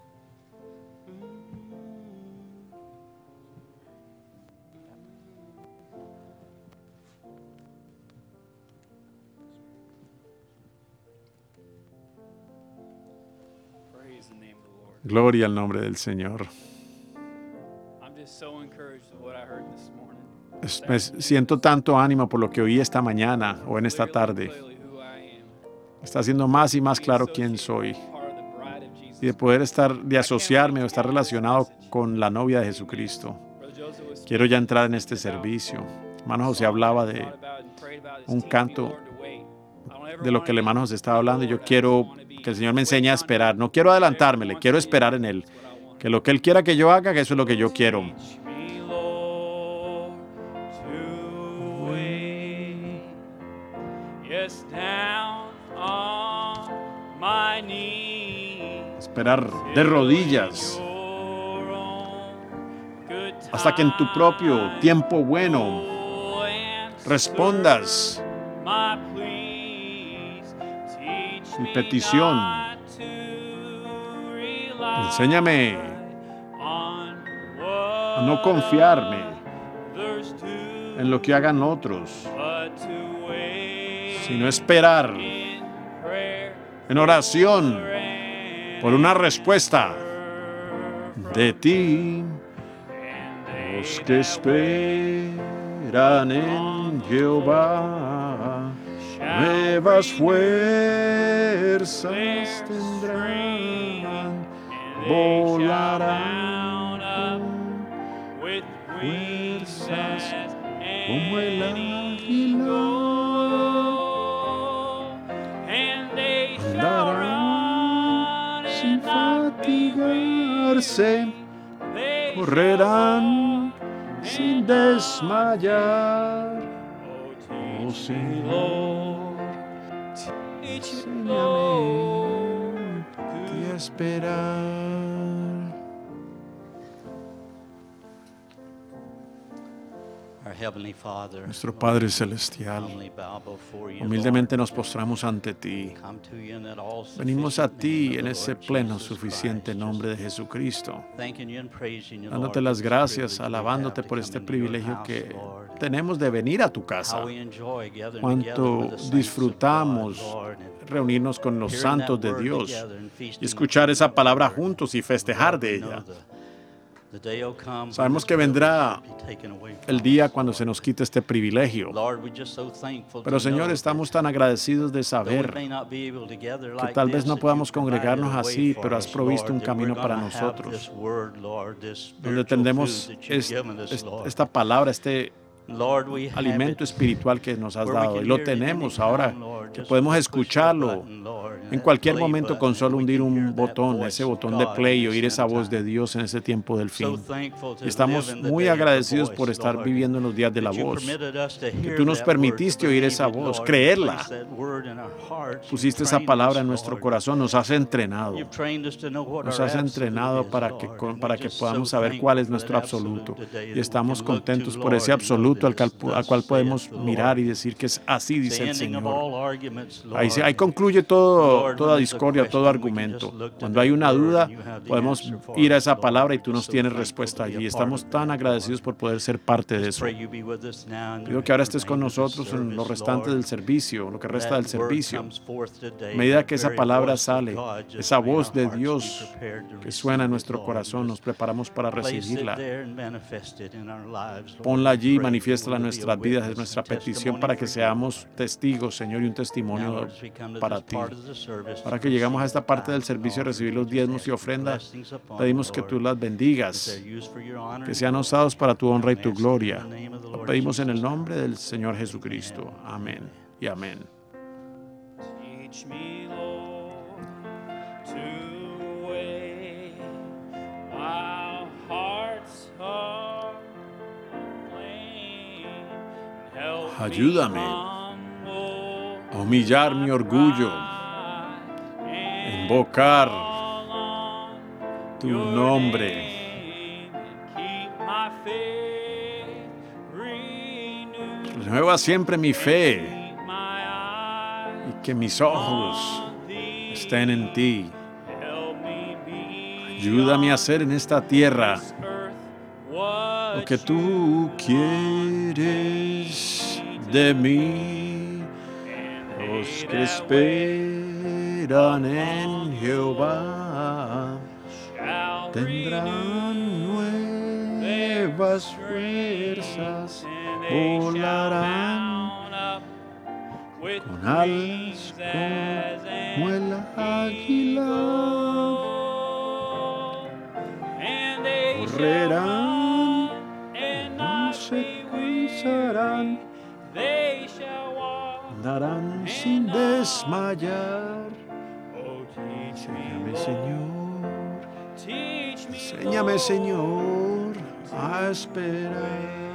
Praise the name of the Lord.
Gloria al nombre del Señor.
I'm just so encouraged with what I heard this morning.
Me siento tanto ánimo por lo que oí esta mañana o en esta tarde.
Clearly who I am.
Está haciendo más y más
Be
claro quién
associated
soy.
with part of the bride of Jesus
Y de poder
Christ.
estar, de asociarme o estar relacionado con la novia de Jesucristo.
Brother Joseph was
Quiero ya
speaking
entrar en este
about
servicio.
a
Hermano José
song
hablaba
that I
de
thought about and prayed about. It's
un
teach me,
canto
Lord, to wait. I don't ever
de lo
wanna
que el
be
hermano José estaba hablando. Yo
Lord, I just
quiero
wanna be
que el Señor me enseñe
waiting
a
on
esperar.
him.
No quiero
Whatever he
adelantarme,
wants
quiero
me to do,
esperar en Él.
that's what I want.
Que lo que Él quiera que yo haga, que eso es lo que yo quiero.
Teach me, Lord, to wait. Yes, down on my knees.
Esperar de rodillas hasta que en tu propio tiempo bueno respondas mi petición. Enséñame a no confiarme en lo que hagan otros, sino esperar en oración por una respuesta de ti. Los que esperan en Jehová, nuevas fuerzas tendrán, volarán con fuerzas como el águila, andarán sin fatigarse, correrán sin desmayar. Oh Señor, enséñame a esperar.
Our Heavenly Father,
Nuestro Padre Celestial,
humbly bow before you,
humildemente
Lord.
nos postramos ante ti.
Come to you in that all-sufficient
Venimos a ti
name of
en
the
ese
Lord
pleno,
Jesus
suficiente
Christ,
nombre de Jesucristo,
thanking you and praising you,
dándote
Lord,
las
for this
gracias,
privilege we
alabándote
have to
por
come
este
into your
privilegio
house,
que
Lord.
tenemos de venir a tu casa.
How we enjoy gathering
Cuánto
together with the saints of God,
disfrutamos
Lord, and
reunirnos con los
hearing
santos
that
de
word
Dios
together and feasting
y escuchar
upon
esa
that
palabra
word.
juntos y festejar
Lord,
de
we know
ella.
the day will come when
Sabemos
this
que vendrá
privilege will be taken away from
el día
us,
cuando
Lord.
se nos quite este privilegio.
Lord, we're just so thankful
Pero
to
Señor,
know
estamos
that
tan agradecidos de
though we
saber
may not be able to gather
que
like
tal vez
this,
no
that
podamos
you've provided
congregarnos
a way
así,
for
pero has
us,
provisto un
Lord, that we're
camino para
gonna have
nosotros,
this word, Lord, this
donde
spiritual
tendremos
food that you've given us, Lord.
esta palabra, este
Lord, we have
alimento
it
espiritual que nos has
where we
dado.
can
Y lo
hear it
tenemos
anytime,
ahora,
Lord,
que
just
podemos
pushing a
escucharlo
button, Lord, and
en
that
cualquier
play
momento con
button,
solo
and we
hundir
can hear
un
that
botón,
voice
ese
of
botón de
God
play, y
in
oír
this
esa
end
voz de
time.
Dios en ese tiempo del
So
fin.
thankful to
Y estamos
live in the
muy
day of the
agradecidos por
voice,
estar
Lord,
viviendo en los días de la
that you
voz,
permitted us to
que
hear
tú nos
that word, to
permitiste oír esa
believe it,
voz,
Lord,
creerla.
place that word in our hearts.
Pusiste
You've
esa
trained
palabra
us,
en nuestro
Lord.
corazón, nos has entrenado.
You've trained us to know what
Nos
our
has
absolute
entrenado
is,
para que,
Lord, and
para
we're
que
just
podamos
so
saber cuál
thankful
es
for
nuestro
that absolute
absoluto.
today
Y
that we
estamos
can look to,
contentos por ese
Lord, and know
absoluto al cual podemos mirar y decir que es así, dice el Señor. Ahí concluye toda discordia, todo argumento. Cuando hay una duda, podemos ir a esa palabra y tú nos tienes respuesta allí. Estamos tan agradecidos por poder ser parte de eso. Pido que ahora estés con nosotros en lo restante del servicio, lo que resta del servicio. A medida que esa palabra sale, esa voz de Dios que suena en nuestro corazón, nos preparamos para recibirla. Ponla allí y manifiéstala en nuestras vidas. Es nuestra petición para que seamos testigos, Señor, y un testimonio para ti. Para que llegamos a esta parte del servicio a recibir los diezmos y ofrendas, pedimos que tú las bendigas, que sean usados para tu honra y tu gloria. Lo pedimos en el nombre del Señor Jesucristo. Amén y amén.
Teach me, Lord, to wait while hearts are plain. Help me
Ayúdame
humble
a humillar mi orgullo,
and
invocar
call on
tu
your
nombre.
name and keep my faith renewed.
Renueva siempre mi fe
Keep my eyes
y que mis ojos
on thee.
estén en ti.
Help me be
Ayúdame a hacer en esta tierra
this earth what
lo que tú quieres de mí. Los que esperan en Jehová
shall
tendrán nuevas fuerzas, volarán con alas como el águila, correrán, no se cansarán, andarán sin desmayar. Enséñame, Señor, enséñame, Señor, a esperar.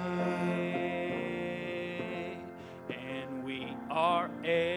And we are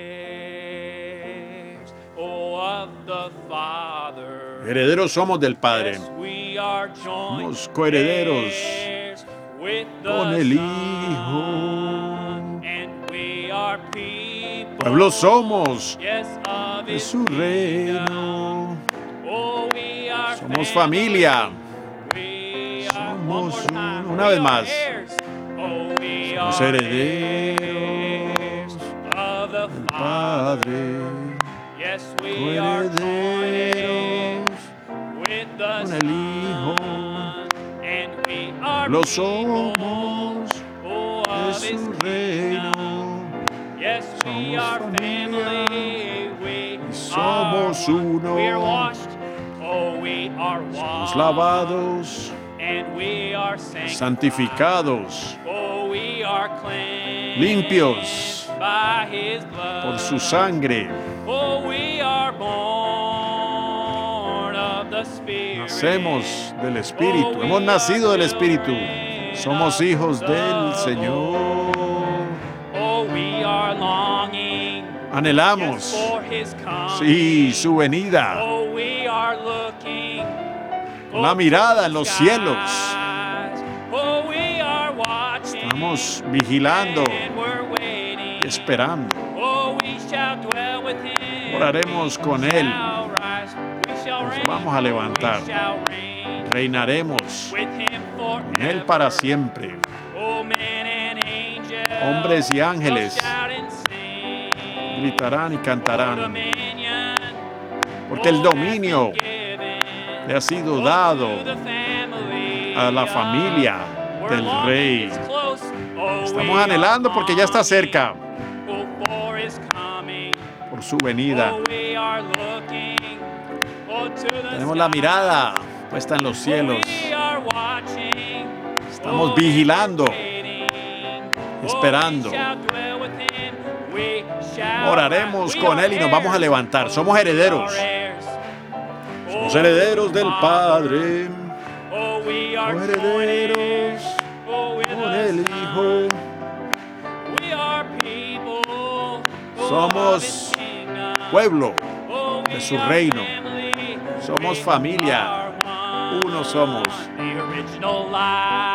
heirs, of the Father.
Herederos somos del Padre,
Yes, we are joint
somos coherederos
heirs with the
con el
Son,
Hijo.
and we are people,
Pueblo somos
yes, of
de
His
su
kingdom.
reino,
Oh, we are
somos
family.
familia.
We are,
Somos
one more time.
una
We
vez
are
más.
heirs. Oh, we
Somos
are
herederos
heirs of the
del
Father.
Padre,
Yes, we are joint heirs
coherederos
with the
con el Hijo.
Son, and we are
Lo
people,
somos
oh,
de
of His
su reino.
kingdom. Yes, we
Somos
are
familia
family. We
somos
are one.
uno.
We are washed. Oh, we are
Somos
washed.
lavados,
And we are sanctified.
santificados,
Oh, we are cleansed
limpios
by His blood.
por su sangre.
Oh, we are born of the Spirit.
Nacemos del Espíritu, hemos nacido del Espíritu. Somos hijos del Señor.
Oh, we are longing,
Anhelamos,
yes, for His coming.
sí, su venida.
Oh, we are looking,
Con la mirada en los cielos.
Oh, we are watching,
Estamos vigilando
and we're waiting.
y esperando.
Oh, we shall dwell with Him.
Oraremos con
We
Él.
shall rise, we shall
Nos
reign,
vamos a levantar.
we shall reign
Reinaremos
with Him
con
forever.
Él para siempre.
Oh, men and angels,
Hombres y ángeles
will shout and sing.
gritarán y cantarán,
Dominion,
porque el
oh,
dominio
has been given,
le ha sido
oh,
dado
to the family
a la
of
familia
where
del
longing
Rey.
is close. Oh,
Estamos
we
anhelando
are
porque ya está cerca
longing, oh, for His coming.
por su venida.
Oh, we are looking, oh, to the
Tenemos la
sky.
mirada puesta en los cielos.
We are watching,
Estamos
oh,
vigilando,
and waiting.
esperando.
Oh, we shall dwell with Him. We shall
Oraremos
rise.
con
We
Él y nos
are
vamos a
heirs.
levantar. Somos herederos.
We are heirs.
Somos
Oh,
herederos del Padre,
Oh, we are
coherederos
joint heirs. Oh, with
con
the
el
Son.
Hijo.
We are people, oh,
Somos
of His kingdom.
pueblo
Oh,
de
we
su
are
reino.
family.
Somos
We
familia.
are one.
Uno somos.
The original
La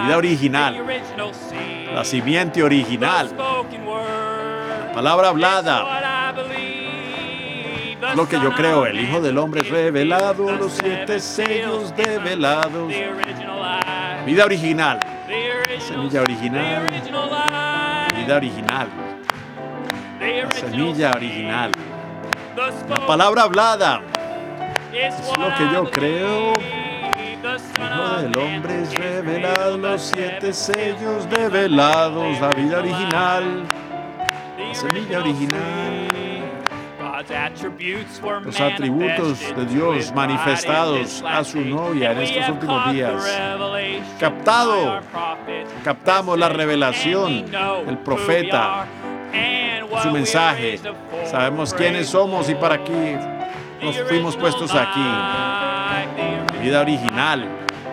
vida original,
the original seed,
la simiente
the
original,
spoken word,
palabra
it's
hablada.
what I believe, the
Es lo que yo
Son
creo,
of
el
Man
Hijo del Hombre es revelado,
the
los 7
seven seals
sellos
given,
develados,
the original life,
vida original,
the original
semilla original,
the original life,
vida original,
the
la
original
semilla
seed,
original,
the
la
spoken
palabra hablada.
it's
Es
what
lo que yo
I
creo.
believe, the Son
Hijo
of
del
Man
Hombre es
is
revelado,
real, the
los 7
seven
sellos
seals
develados, la
the
vida
original
original,
the
la semilla original.
seed. God's attributes were
Los atributos
manifested
de
to
Dios
his bride in
manifestados
this
a
last
su
age,
novia
and
en
we
estos
have
últimos
caught the
días.
revelation
Captado,
by our prophet,
captamos la
and we
revelación
know
del
who we
profeta,
are and
su
what we are
mensaje.
raised up for.
Sabemos quiénes somos y para qué nos fuimos puestos aquí. La vida original,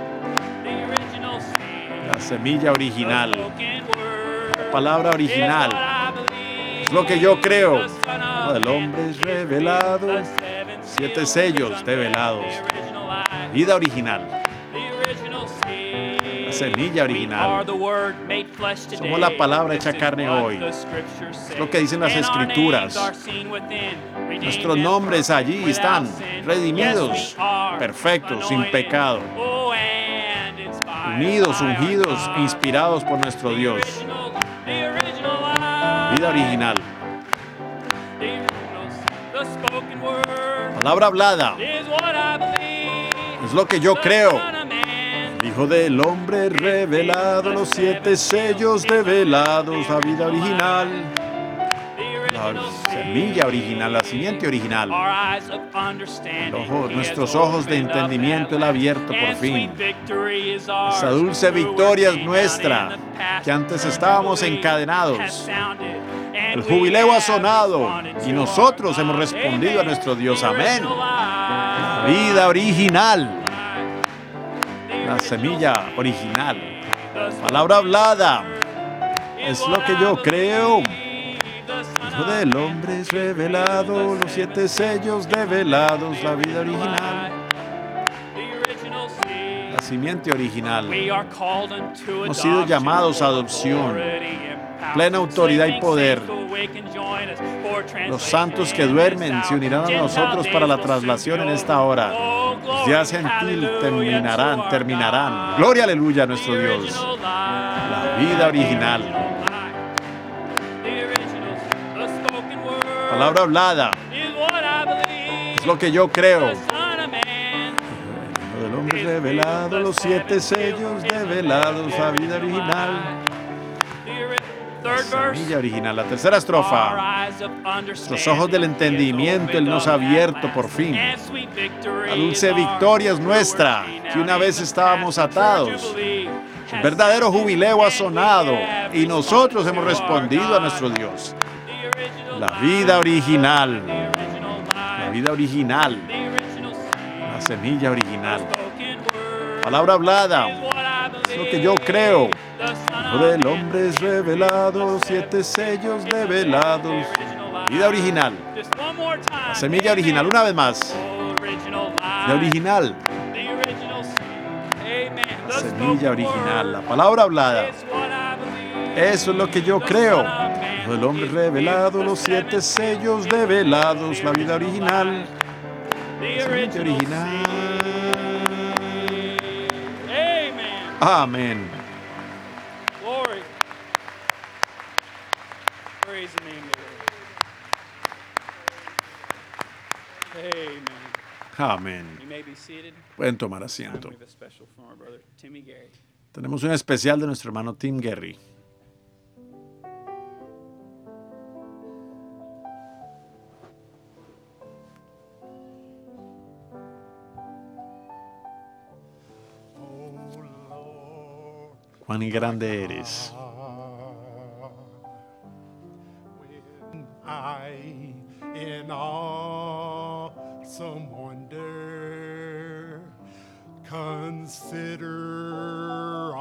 la semilla original, la palabra original. Es lo que yo creo. Hijo del Hombre es revelado, 7 sellos develados, vida original, la semilla original. Somos la palabra hecha carne hoy. Es lo que dicen las Escrituras. Nuestros nombres allí están redimidos, perfectos, sin pecado, unidos, ungidos, inspirados por nuestro Dios. Vida original. Palabra hablada. Es lo que yo creo. El Hijo del Hombre revelado, los 7 sellos develados, la vida original, la semilla original, la simiente original. Nuestros ojos de entendimiento el abierto por fin. Esa dulce victoria es nuestra, que antes estábamos encadenados. El jubileo ha sonado y nosotros hemos respondido a nuestro Dios. Amén. La vida original. La semilla original. Palabra hablada. Es lo que yo creo. Hijo del Hombre es revelado, los 7 sellos develados, la vida original, la simiente original. Hemos sido llamados a adopción, plena autoridad y poder. Los santos que duermen se unirán a nosotros para la traslación en esta hora. Los días gentil terminarán. Gloria, aleluya a nuestro Dios. La vida original. Palabra hablada. Es lo que yo creo. El Hijo del Hombre revelado, los 7 sellos develados, la vida original. La semilla original. La tercera estrofa. Los ojos del entendimiento Él nos ha abierto por fin. La dulce victoria es nuestra, que una vez estábamos atados. El verdadero jubileo ha sonado y nosotros hemos respondido a nuestro Dios. La vida original. La vida original. La semilla original. Palabra hablada. Es lo que yo creo. Hijo del Hombre es revelado, 7 sellos develados. Vida original. La semilla original. Una vez más. La original. La semilla original. La palabra hablada. Eso es lo que yo creo. Hijo del Hombre revelado, los 7 sellos develados, la vida original. La semilla original. Amén.
Glory. Praise the name of the Lord. Amen.
Amén.
You may be seated.
Pueden tomar
We
asiento.
have a special from our brother Timmy Gary.
Tenemos un especial de nuestro hermano Tim Gary. Cuán grande eres.
I in awesome wonder consider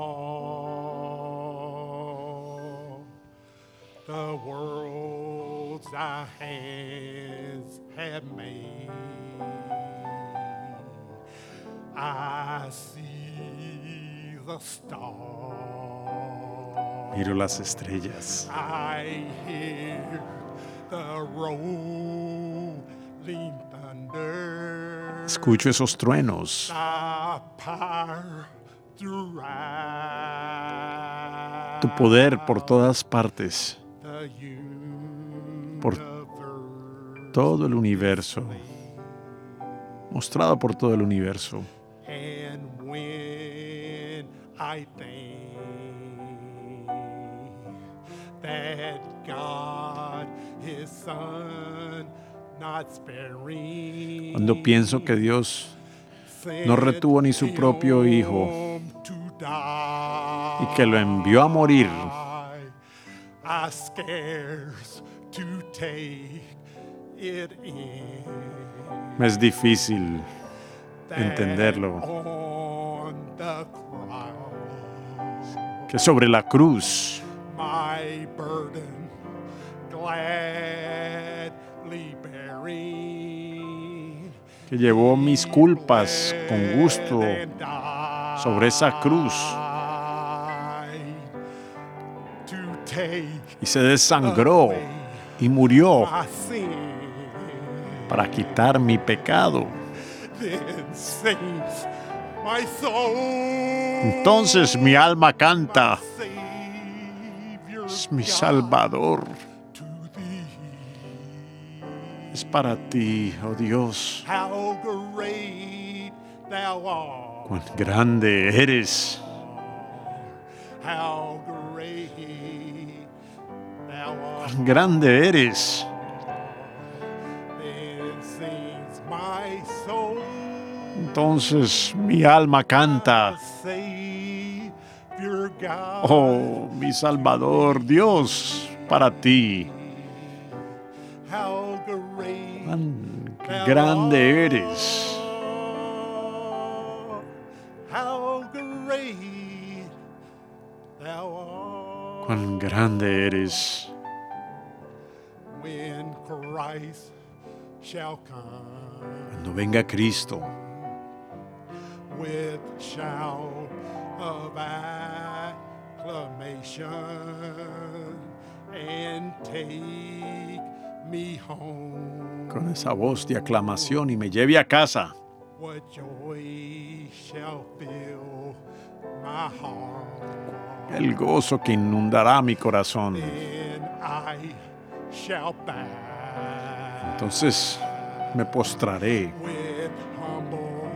all the worlds thy hands have made. I see the stars.
Miro las estrellas.
I hear the rolling thunder.
Escucho esos truenos.
Thy power throughout
Tu poder por todas partes.
the
Por
universe.
todo el universo. Mostrado por todo el universo.
And when I think that God, His Son, not sparing,
Cuando pienso que Dios no retuvo ni su propio Hijo y que lo envió a morir,
I scarce to take it in.
me es difícil entenderlo.
On the cross,
Que sobre la cruz
my burden gladly bearing,
que llevó mis culpas con gusto
and died
sobre esa cruz
to take
y se desangró y murió
my sin.
para quitar mi pecado.
Then sings my soul.
Entonces mi alma canta,
Savior
es mi
God,
Salvador,
to thee.
es para ti, oh Dios.
How great thou art.
Cuán grande eres,
How great thou art.
cuán grande eres.
Then sings my soul.
Entonces mi alma canta,
Savior God.
oh mi Salvador, Dios, para ti.
How great
Cuán
thou
grande eres.
art. How great thou art.
Cuán grande eres.
When Christ shall come
Cuando venga Cristo
with shout of acclamation and take me home,
con esa voz de aclamación y me lleve a casa,
what joy shall fill my heart.
el gozo que inundará mi corazón.
Then I shall bow
Entonces me postraré
with humble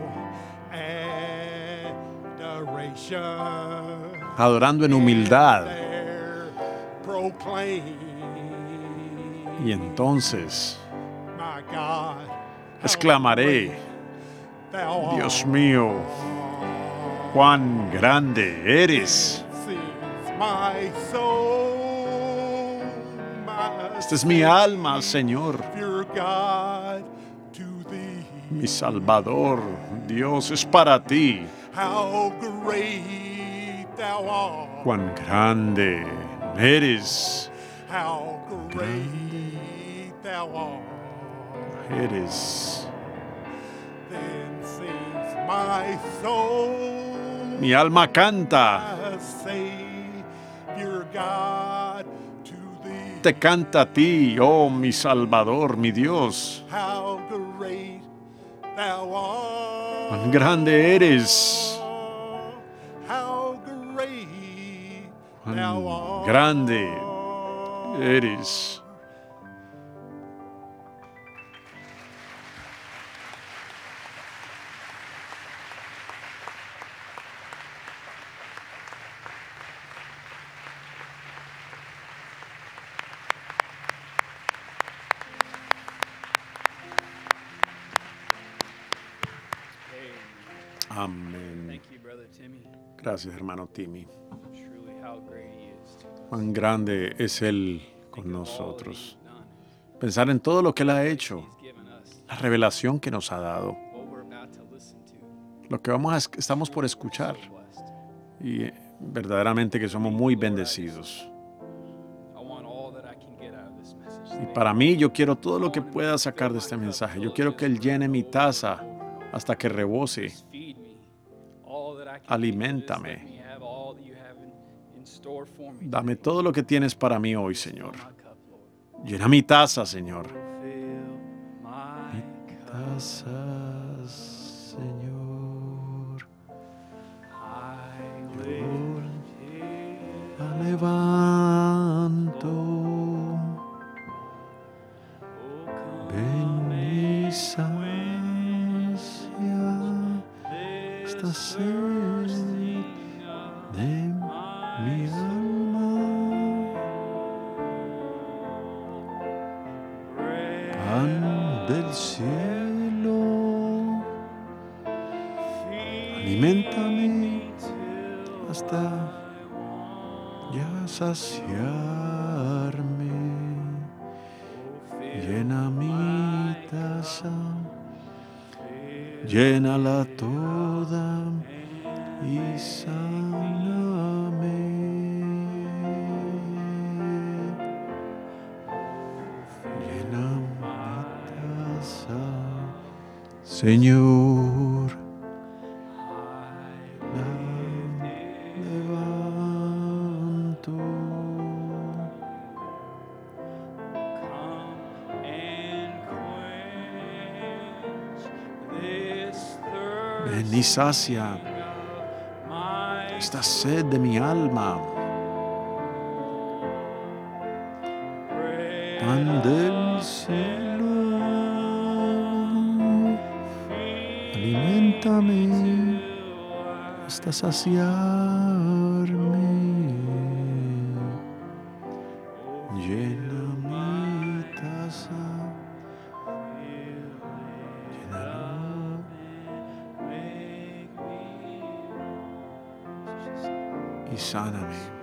adoration.
adorando en humildad.
There proclaim,
Y entonces
my God,
exclamaré,
thou
Dios
art.
mío, cuán grande eres.
Sings my soul, my
Esta es mi alma, Señor,
Savior God, to thee.
mi Salvador. Dios, es para ti.
How great thou art.
Cuán grande eres.
How great thou art.
Eres.
Then sings my soul,
Mi alma canta,
my Savior God, to thee.
te canta a ti, oh mi Salvador, mi Dios.
How great thou art.
Cuán grande eres.
How great
Cuán
thou art.
grande eres. Amén.
Thank you, Brother Timmy.
Gracias, hermano Timmy.
Truly, how great He is.
Cuán grande es Él con
Think of all that
nosotros.
He's done,
Pensar en todo lo que Él ha hecho,
He's given us,
la revelación que nos ha dado,
what we're about to listen to.
lo que estamos por escuchar.
So blessed.
Y verdaderamente que somos muy bendecidos.
I want all that I can get out of this message
Y
today.
para mí, yo quiero todo lo que pueda sacar de este mensaje. Yo quiero que Él llene mi taza hasta que rebose.
Just feed me all that I can.
Aliméntame.
Just let me have in store for me.
Dame todo lo que tienes para mí hoy, Señor.
Fill my cup, Lord.
Llena mi taza, Señor.
Fill my cup.
Taza, Señor.
I lift it
La levanto.
Oh, come
Ven mi
and
sacia esta
this
sed
thirsting of
de mi alma. Pan del cielo, aliméntame hasta ya saciarme. Llena mi taza, llénala toda y sáname. Llena mi taza, Señor. La levanto.
come and quench this
Ven y sacia
my
esta sed de mi alma. Pan del cielo, aliméntame hasta saciarme. Llena mi taza, llénalo. Y sáname.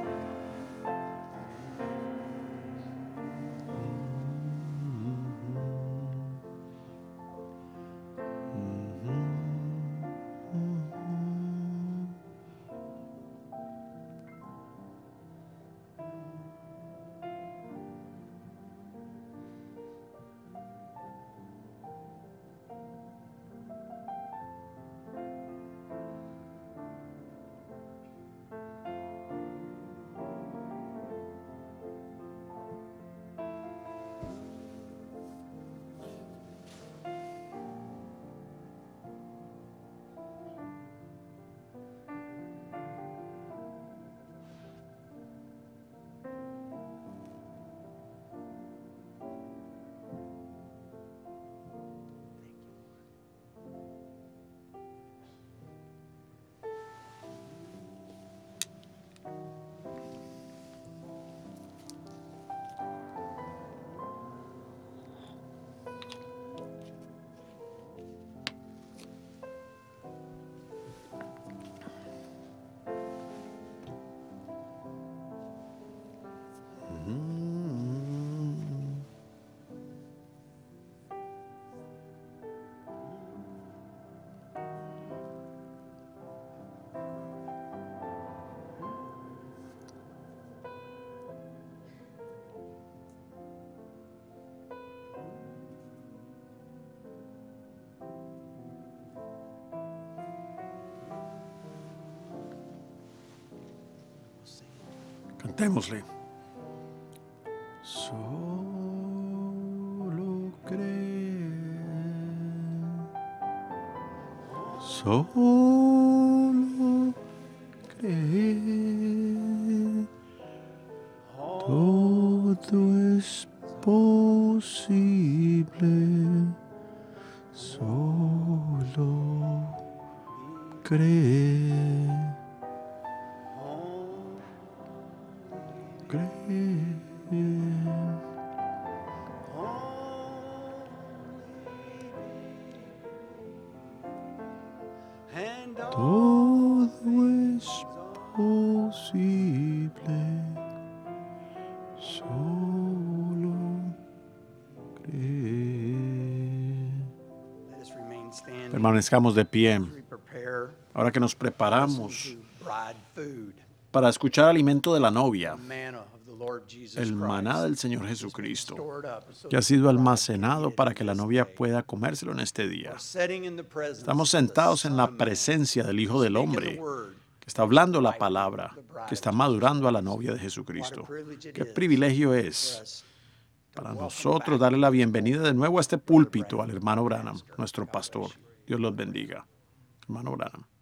Cantémosle. Solo cree, solo cree, todo es posible, solo cree. Todo es posible, solo cree.
Let us remain standing
Permanezcamos de pie
as we prepare
ahora que nos preparamos
to bride food,
para escuchar alimento de la novia,
the manna of the Lord Jesus
el maná
Christ,
del Señor Jesucristo,
stored up so
que ha
that
sido
the bride
almacenado
can eat
para
it
que la
this
novia
day.
pueda comérselo en este día.
We're sitting in the presence
Estamos
of the
sentados en
Son
la
of Man,
presencia del Hijo del
speaking
Hombre,
the word,
Está hablando la palabra, que está madurando a la novia de Jesucristo. Qué privilegio es para nosotros darle la bienvenida de nuevo a este púlpito al hermano Branham, nuestro pastor. Dios los bendiga. Hermano Branham.